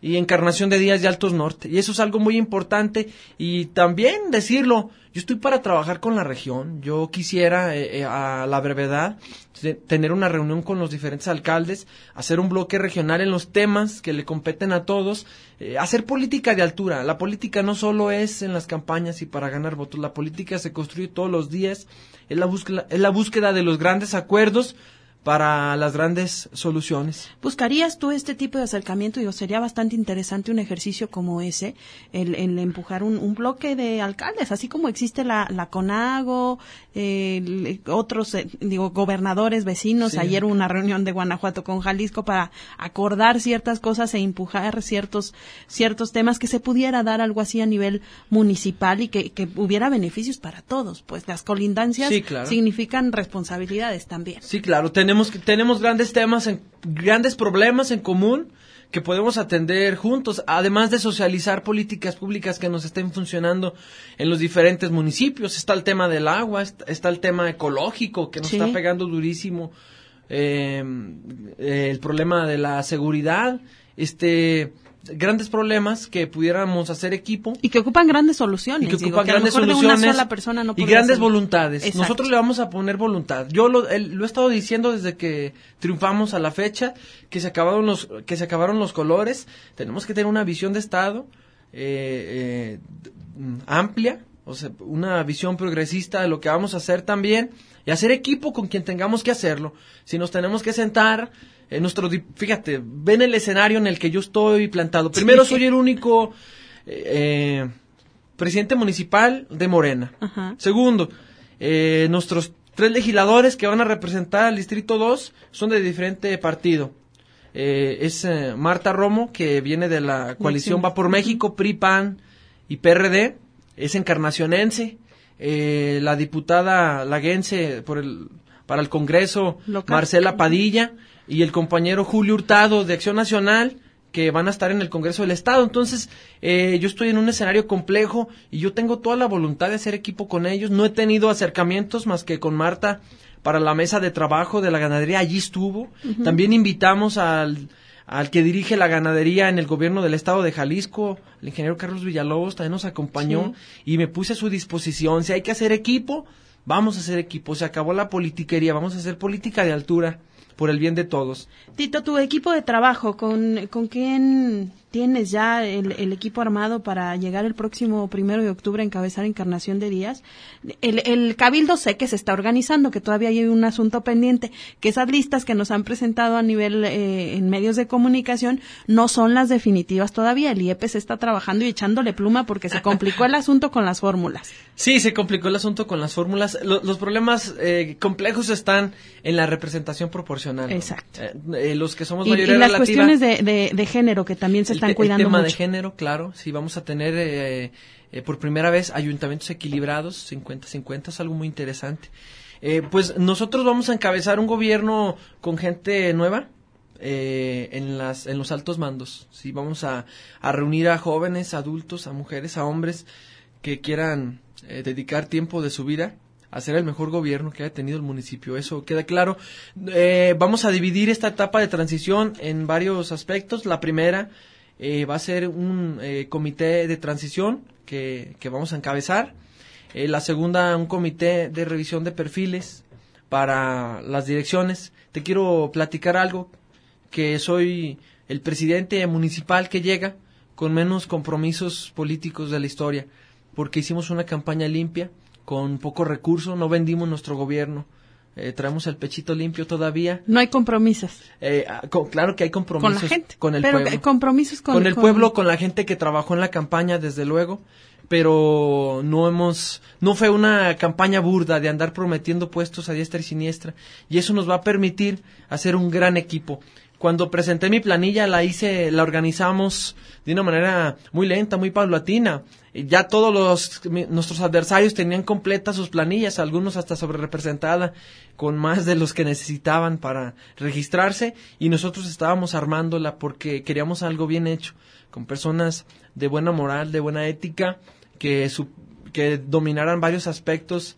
y Encarnación de Díaz y Altos Norte. Y eso es algo muy importante. Y también decirlo, yo estoy para trabajar con la región. Yo quisiera, eh, eh, a la brevedad, de, tener una reunión con los diferentes alcaldes, hacer un bloque regional en los temas que le competen a todos, eh, hacer política de altura. La política no solo es en las campañas y para ganar votos. La política se construye todos los días. Es la búsqueda, es la búsqueda de los grandes acuerdos para las grandes soluciones. ¿Buscarías tú este tipo de acercamiento? Digo, sería bastante interesante un ejercicio como ese, el, el empujar un, un bloque de alcaldes, así como existe la, la CONAGO, eh, otros, eh, digo, gobernadores vecinos. Sí. Ayer hubo una reunión de Guanajuato con Jalisco para acordar ciertas cosas e empujar ciertos ciertos temas, que se pudiera dar algo así a nivel municipal y que, que hubiera beneficios para todos. Pues las colindancias sí, claro, significan responsabilidades también. Sí, claro, tenemos Tenemos, tenemos grandes temas, en, grandes problemas en común que podemos atender juntos, además de socializar políticas públicas que nos estén funcionando en los diferentes municipios. Está el tema del agua, está, está el tema ecológico que nos sí. está pegando durísimo, eh, eh, el problema de la seguridad, este... grandes problemas que pudiéramos hacer equipo y que ocupan grandes soluciones, y que digo, ocupan que grandes a lo mejor soluciones de una sola persona no y grandes hacerlo. voluntades. Exacto. Nosotros le vamos a poner voluntad. Yo lo, el, lo he estado diciendo desde que triunfamos a la fecha, que se acabaron los que se acabaron los colores. Tenemos que tener una visión de estado eh, eh, amplia, o sea, una visión progresista de lo que vamos a hacer también, y hacer equipo con quien tengamos que hacerlo. Si nos tenemos que sentar, Eh, nuestro, fíjate, ven el escenario en el que yo estoy plantado. Primero, sí. soy el único eh, presidente municipal de Morena. Ajá. Segundo, eh, nuestros tres legisladores que van a representar al Distrito dos son de diferente partido. Eh, es eh, Marta Romo, que viene de la coalición sí. Va por México, P R I, P A N y P R D. Es encarnacionense. Eh, la diputada laguense por el, para el Congreso, Local. Marcela Padilla, y el compañero Julio Hurtado de Acción Nacional, que van a estar en el Congreso del Estado. Entonces, eh, yo estoy en un escenario complejo y yo tengo toda la voluntad de hacer equipo con ellos. No he tenido acercamientos más que con Marta para la mesa de trabajo de la ganadería. Allí estuvo. Uh-huh. También invitamos al, al que dirige la ganadería en el gobierno del Estado de Jalisco, el ingeniero Carlos Villalobos, también nos acompañó, sí. y me puse a su disposición. Si hay que hacer equipo, vamos a hacer equipo. Se acabó la politiquería, vamos a hacer política de altura, por el bien de todos. Tito, tu equipo de trabajo, ¿con, con quién tienes ya el, el equipo armado para llegar el próximo primero de octubre a encabezar Encarnación de Díaz? El, el Cabildo sé que se está organizando, que todavía hay un asunto pendiente, que esas listas que nos han presentado a nivel eh, en medios de comunicación no son las definitivas todavía. El I E P se está trabajando y echándole pluma porque se complicó el asunto con las fórmulas. Sí, se complicó el asunto con las fórmulas. Los, los problemas eh, complejos están en la representación proporcional. Exacto. Eh, eh, los que somos y, mayoría y las relativa, cuestiones de, de, de género que también se están el, cuidando el tema mucho. de género, claro, sí, vamos a tener eh, eh, por primera vez ayuntamientos equilibrados, cincuenta cincuenta, es algo muy interesante. Eh, pues nosotros vamos a encabezar un gobierno con gente nueva eh, en las en los altos mandos. Sí, vamos a, a reunir a jóvenes, adultos, a mujeres, a hombres que quieran eh, dedicar tiempo de su vida a ser el mejor gobierno que haya tenido el municipio. Eso queda claro. Eh, vamos a dividir esta etapa de transición en varios aspectos. La primera eh, va a ser un eh, comité de transición que, que vamos a encabezar. Eh, la segunda, un comité de revisión de perfiles para las direcciones. Te quiero platicar algo, que soy el presidente municipal que llega con menos compromisos políticos de la historia, porque hicimos una campaña limpia, con poco recurso, no vendimos nuestro gobierno, eh, traemos el pechito limpio todavía. No hay compromisos. Eh, con, claro que hay compromisos. Con la gente. Con el pero pueblo. Compromisos con, con el con... pueblo, con la gente que trabajó en la campaña, desde luego, pero no hemos, no fue una campaña burda de andar prometiendo puestos a diestra y siniestra, y eso nos va a permitir hacer un gran equipo. Cuando presenté mi planilla, la hice, la organizamos de una manera muy lenta, muy paulatina. Ya todos los mi, nuestros adversarios tenían completas sus planillas, algunos hasta sobrerepresentada, con más de los que necesitaban para registrarse, y nosotros estábamos armándola porque queríamos algo bien hecho, con personas de buena moral, de buena ética, que, su, que dominaran varios aspectos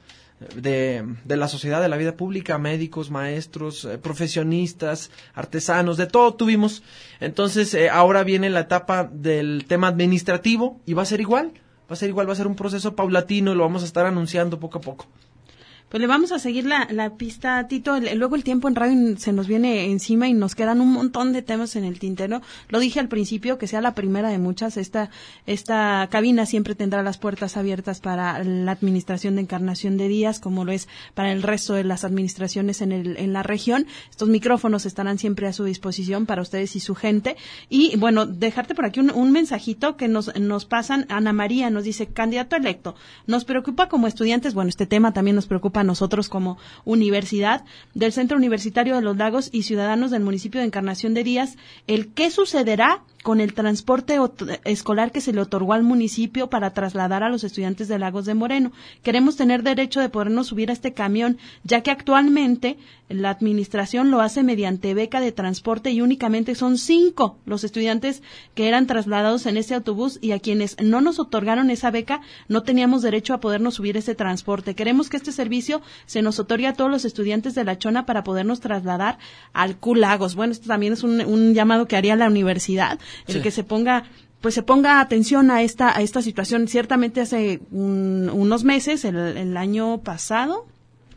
de, de la sociedad, de la vida pública, médicos, maestros, eh, profesionistas, artesanos, de todo tuvimos. Entonces, eh, ahora viene la etapa del tema administrativo y va a ser igual, va a ser igual, va a ser un proceso paulatino y lo vamos a estar anunciando poco a poco. Pues le vamos a seguir la, la pista, Tito. El, luego el tiempo en radio se nos viene encima y nos quedan un montón de temas en el tintero. Lo dije al principio, que sea la primera de muchas. Esta esta cabina siempre tendrá las puertas abiertas para la administración de Encarnación de Díaz, como lo es para el resto de las administraciones en el en la región. Estos micrófonos estarán siempre a su disposición para ustedes y su gente. Y bueno, dejarte por aquí un, un mensajito que nos nos pasan. Ana María nos dice: candidato electo, nos preocupa como estudiantes, bueno, este tema también nos preocupa a nosotros como universidad del Centro Universitario de los Lagos y ciudadanos del municipio de Encarnación de Díaz, el qué sucederá con el transporte escolar que se le otorgó al municipio para trasladar a los estudiantes de Lagos de Moreno. Queremos tener derecho de podernos subir a este camión, ya que actualmente la administración lo hace mediante beca de transporte y únicamente son cinco los estudiantes que eran trasladados en ese autobús, y a quienes no nos otorgaron esa beca no teníamos derecho a podernos subir ese transporte. Queremos que este servicio se nos otorgue a todos los estudiantes de La Chona para podernos trasladar al Q Lagos. Bueno, esto también es un, un llamado que haría la universidad, el sí. que se ponga pues se ponga atención a esta a esta situación. Ciertamente hace un, unos meses, el, el año pasado,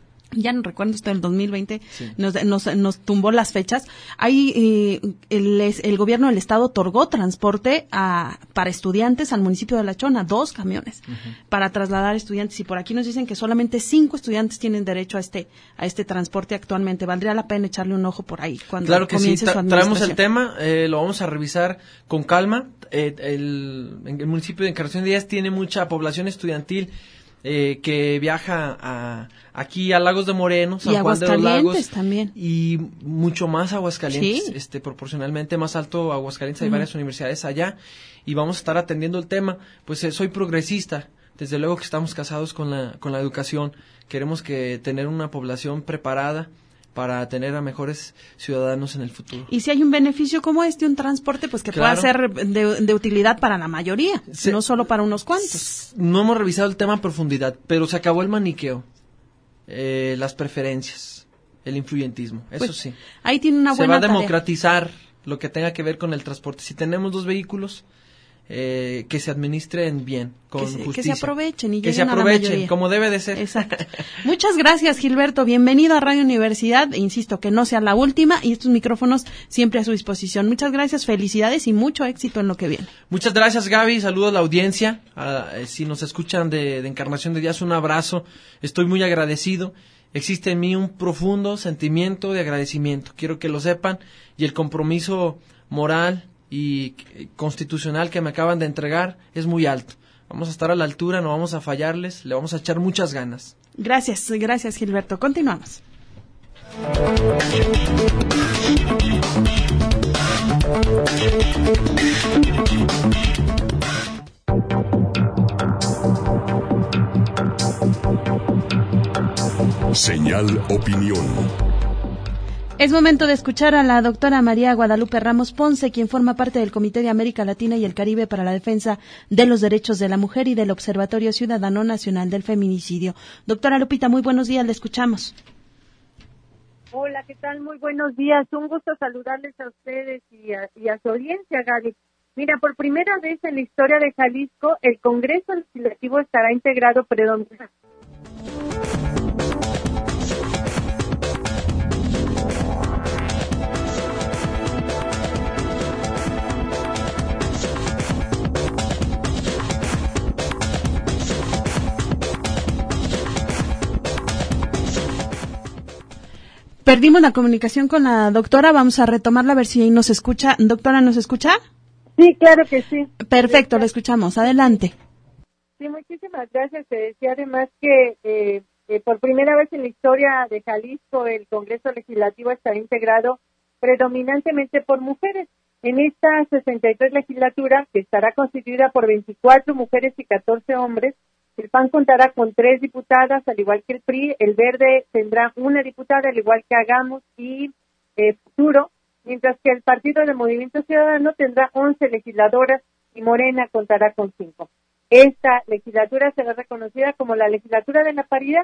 ya no recuerdo, esto del dos mil veinte, sí. nos, nos, nos tumbó las fechas. Ahí eh, el, el gobierno del estado otorgó transporte a, para estudiantes al municipio de La Chona, dos camiones uh-huh. para trasladar estudiantes, y por aquí nos dicen que solamente cinco estudiantes tienen derecho a este a este transporte actualmente. Valdría la pena echarle un ojo por ahí cuando claro que comience sí. su Tra- traemos el tema, eh, lo vamos a revisar con calma. Eh, el, el municipio de Encarnación de Díaz tiene mucha población estudiantil Eh, que viaja a, aquí a Lagos de Moreno, San y Juan de los Lagos también. y mucho más Aguascalientes, sí. este proporcionalmente más alto Aguascalientes, hay uh-huh. varias universidades allá y vamos a estar atendiendo el tema. Pues eh, soy progresista, desde luego que estamos casados con la con la educación, queremos que tener una población preparada para tener a mejores ciudadanos en el futuro. Y si hay un beneficio como este, un transporte, pues que claro. pueda ser de, de utilidad para la mayoría, se, no solo para unos cuantos. No hemos revisado el tema a profundidad, pero se acabó el maniqueo, eh, las preferencias, el influyentismo, eso pues, sí. Ahí tiene una se buena va a tarea. democratizar lo que tenga que ver con el transporte. Si tenemos dos vehículos, eh, que se administren bien, con que se, justicia. Que se aprovechen y que se lleguen aprovechen, a la mayoría. como debe de ser. Exacto. Muchas gracias, Gilberto. Bienvenido a Radio Universidad. Insisto, que no sea la última, y estos micrófonos siempre a su disposición. Muchas gracias, felicidades y mucho éxito en lo que viene. Muchas gracias, Gaby. Saludos a la audiencia. A, eh, si nos escuchan de, de Encarnación de Díaz, un abrazo. Estoy muy agradecido. Existe en mí un profundo sentimiento de agradecimiento. Quiero que lo sepan, y el compromiso moral y constitucional que me acaban de entregar es muy alto. Vamos a estar a la altura, no vamos a fallarles, le vamos a echar muchas ganas. Gracias, gracias, Gilberto. Continuamos. Señal Opinión. Es momento de escuchar a la doctora María Guadalupe Ramos Ponce, quien forma parte del Comité de América Latina y el Caribe para la Defensa de los Derechos de la Mujer y del Observatorio Ciudadano Nacional del Feminicidio. Doctora Lupita, muy buenos días, le escuchamos. Hola, ¿qué tal? Muy buenos días. Un gusto saludarles a ustedes y a, y a su audiencia, Gaby. Mira, por primera vez en la historia de Jalisco, el Congreso Legislativo estará integrado predominantemente. Perdimos la comunicación con la doctora, vamos a retomarla a ver si ahí nos escucha. Doctora, ¿nos escucha? Sí, claro que sí. Perfecto, la escuchamos. Adelante. Sí, muchísimas gracias. Te decía además que eh, eh, por primera vez en la historia de Jalisco el Congreso Legislativo estará integrado predominantemente por mujeres. En esta sesenta y tres legislatura, que estará constituida por veinticuatro mujeres y catorce hombres, el P A N contará con tres diputadas, al igual que el P R I. El Verde tendrá una diputada, al igual que Hagamos y eh, Futuro, mientras que el Partido del Movimiento Ciudadano tendrá once legisladoras y Morena contará con cinco. Esta legislatura será reconocida como la legislatura de la paridad,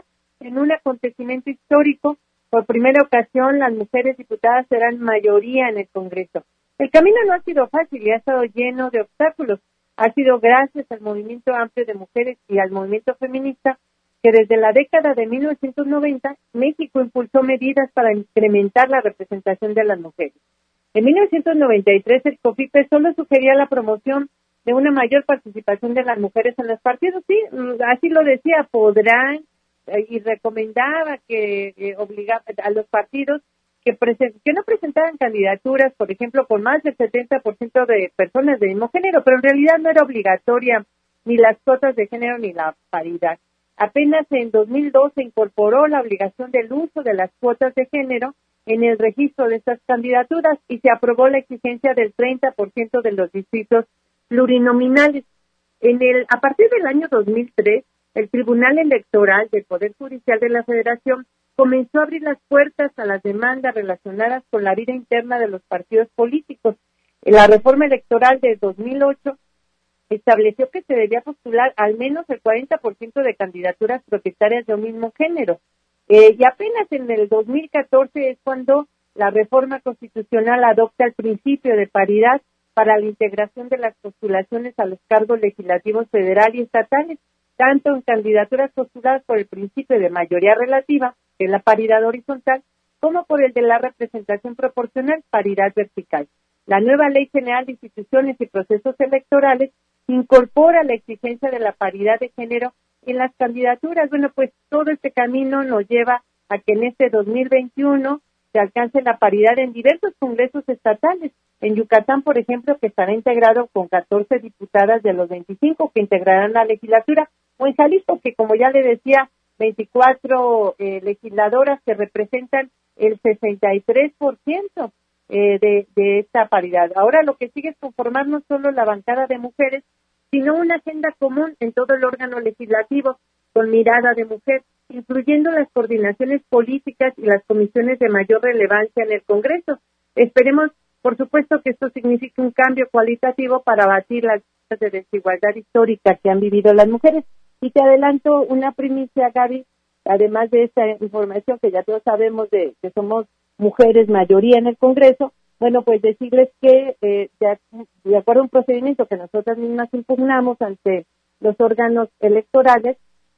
en un acontecimiento histórico. Por primera ocasión, las mujeres diputadas serán mayoría en el Congreso. El camino no ha sido fácil y ha estado lleno de obstáculos. Ha sido gracias al movimiento amplio de mujeres y al movimiento feminista que desde la década de mil novecientos noventa México impulsó medidas para incrementar la representación de las mujeres. En mil novecientos noventa y tres el COFIPE solo sugería la promoción de una mayor participación de las mujeres en los partidos. Sí, así lo decía, podrán eh, y recomendaba que eh, obligaba a los partidos que, present, que no presentaran candidaturas, por ejemplo, con más del setenta por ciento de personas de mismo género, pero en realidad no era obligatoria ni las cuotas de género ni la paridad. Apenas en dos mil dos se incorporó la obligación del uso de las cuotas de género en el registro de estas candidaturas y se aprobó la exigencia del treinta por ciento de los distritos plurinominales. En el, a partir del año dos mil tres, el Tribunal Electoral del Poder Judicial de la Federación comenzó a abrir las puertas a las demandas relacionadas con la vida interna de los partidos políticos. La reforma electoral de dos mil ocho estableció que se debía postular al menos el cuarenta por ciento de candidaturas propietarias de un mismo género. Eh, y apenas en el dos mil catorce es cuando la reforma constitucional adopta el principio de paridad para la integración de las postulaciones a los cargos legislativos federal y estatales, tanto en candidaturas postuladas por el principio de mayoría relativa, que es la paridad horizontal, como por el de la representación proporcional, paridad vertical. La nueva Ley General de Instituciones y Procesos Electorales incorpora la exigencia de la paridad de género en las candidaturas. Bueno, pues todo este camino nos lleva a que en este dos mil veintiuno se alcance la paridad en diversos congresos estatales. En Yucatán, por ejemplo, que estará integrado con catorce diputadas de los veinticinco que integrarán la legislatura, o en Jalisco, que como ya le decía, veinticuatro eh, legisladoras que representan el sesenta y tres por ciento eh, de, de esta paridad. Ahora lo que sigue es conformar no solo la bancada de mujeres, sino una agenda común en todo el órgano legislativo con mirada de mujer, incluyendo las coordinaciones políticas y las comisiones de mayor relevancia en el Congreso. Esperemos, por supuesto, que esto signifique un cambio cualitativo para abatir las tasas de desigualdad histórica que han vivido las mujeres. Y te adelanto una primicia, Gaby, además de esta información que ya todos sabemos de que somos mujeres mayoría en el Congreso. Bueno, pues decirles que eh, de, de acuerdo a un procedimiento que nosotras mismas impugnamos ante los órganos electorales,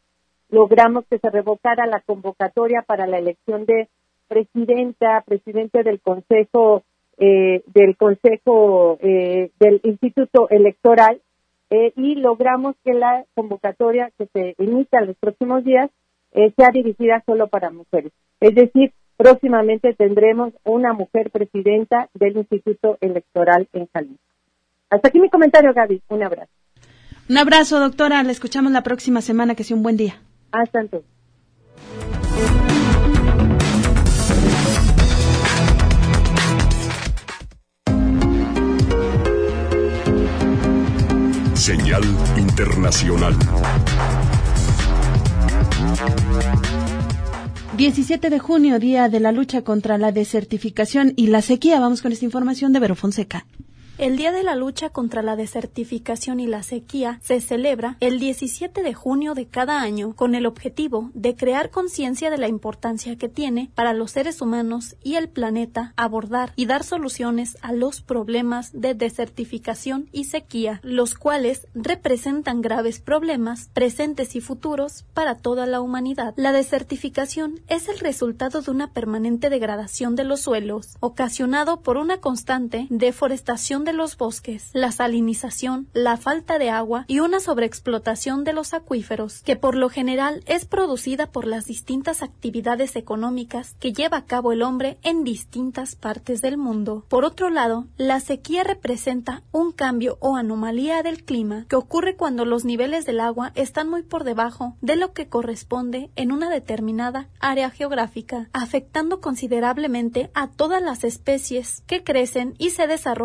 logramos que se revocara la convocatoria para la elección de presidenta, presidente del Consejo, eh, del Consejo eh, del Instituto Electoral, eh, y logramos que la convocatoria que se emita en los próximos días eh, sea dirigida solo para mujeres. Es decir, próximamente tendremos una mujer presidenta del Instituto Electoral en Jalisco. Hasta aquí mi comentario, Gaby. Un abrazo. Un abrazo, doctora. La escuchamos la próxima semana. Que sea un buen día. Hasta entonces. Señal internacional. diecisiete de junio, día de la lucha contra la desertificación y la sequía. Vamos con esta información de Vero Fonseca. El Día de la Lucha contra la Desertificación y la Sequía se celebra el diecisiete de junio de cada año con el objetivo de crear conciencia de la importancia que tiene para los seres humanos y el planeta abordar y dar soluciones a los problemas de desertificación y sequía, los cuales representan graves problemas presentes y futuros para toda la humanidad. La desertificación es el resultado de una permanente degradación de los suelos, ocasionado por una constante deforestación de los bosques, la salinización, la falta de agua y una sobreexplotación de los acuíferos, que por lo general es producida por las distintas actividades económicas que lleva a cabo el hombre en distintas partes del mundo. Por otro lado, la sequía representa un cambio o anomalía del clima que ocurre cuando los niveles del agua están muy por debajo de lo que corresponde en una determinada área geográfica, afectando considerablemente a todas las especies que crecen y se desarrollan en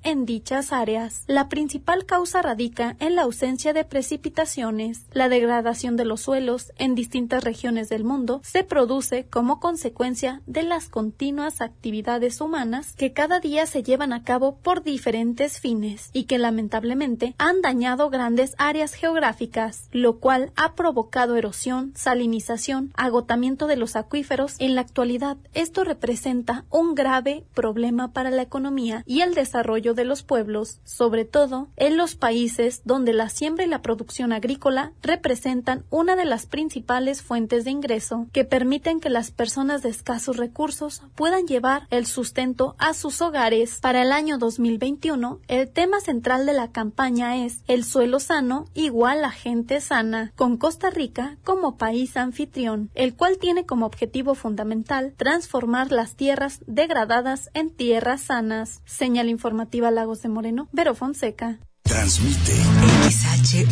en dichas áreas. La principal causa radica en la ausencia de precipitaciones. La degradación de los suelos en distintas regiones del mundo se produce como consecuencia de las continuas actividades humanas que cada día se llevan a cabo por diferentes fines y que lamentablemente han dañado grandes áreas geográficas, lo cual ha provocado erosión, salinización, agotamiento de los acuíferos. En la actualidad, esto representa un grave problema para la economía y el desarrollo de los pueblos, sobre todo en los países donde la siembra y la producción agrícola representan una de las principales fuentes de ingreso que permiten que las personas de escasos recursos puedan llevar el sustento a sus hogares. Para el año dos mil veintiuno, el tema central de la campaña es el suelo sano igual a gente sana, con Costa Rica como país anfitrión, el cual tiene como objetivo fundamental transformar las tierras degradadas en tierras sanas. Señal informativa Lagos de Moreno, Vero Fonseca. Transmite X H.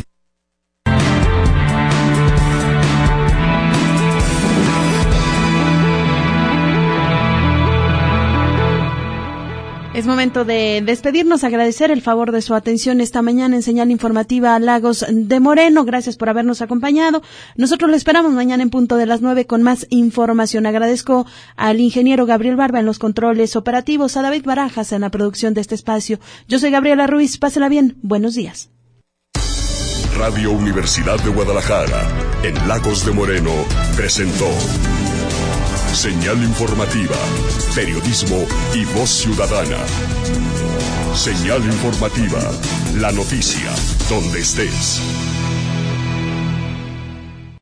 Es momento de despedirnos, agradecer el favor de su atención esta mañana en Señal Informativa Lagos de Moreno. Gracias por habernos acompañado. Nosotros lo esperamos mañana en punto de las nueve con más información. Agradezco al ingeniero Gabriel Barba en los controles operativos, a David Barajas en la producción de este espacio. Yo soy Gabriela Ruiz. Pásela bien. Buenos días. Radio Universidad de Guadalajara, en Lagos de Moreno, presentó Señal Informativa, periodismo y voz ciudadana. Señal Informativa, la noticia, donde estés.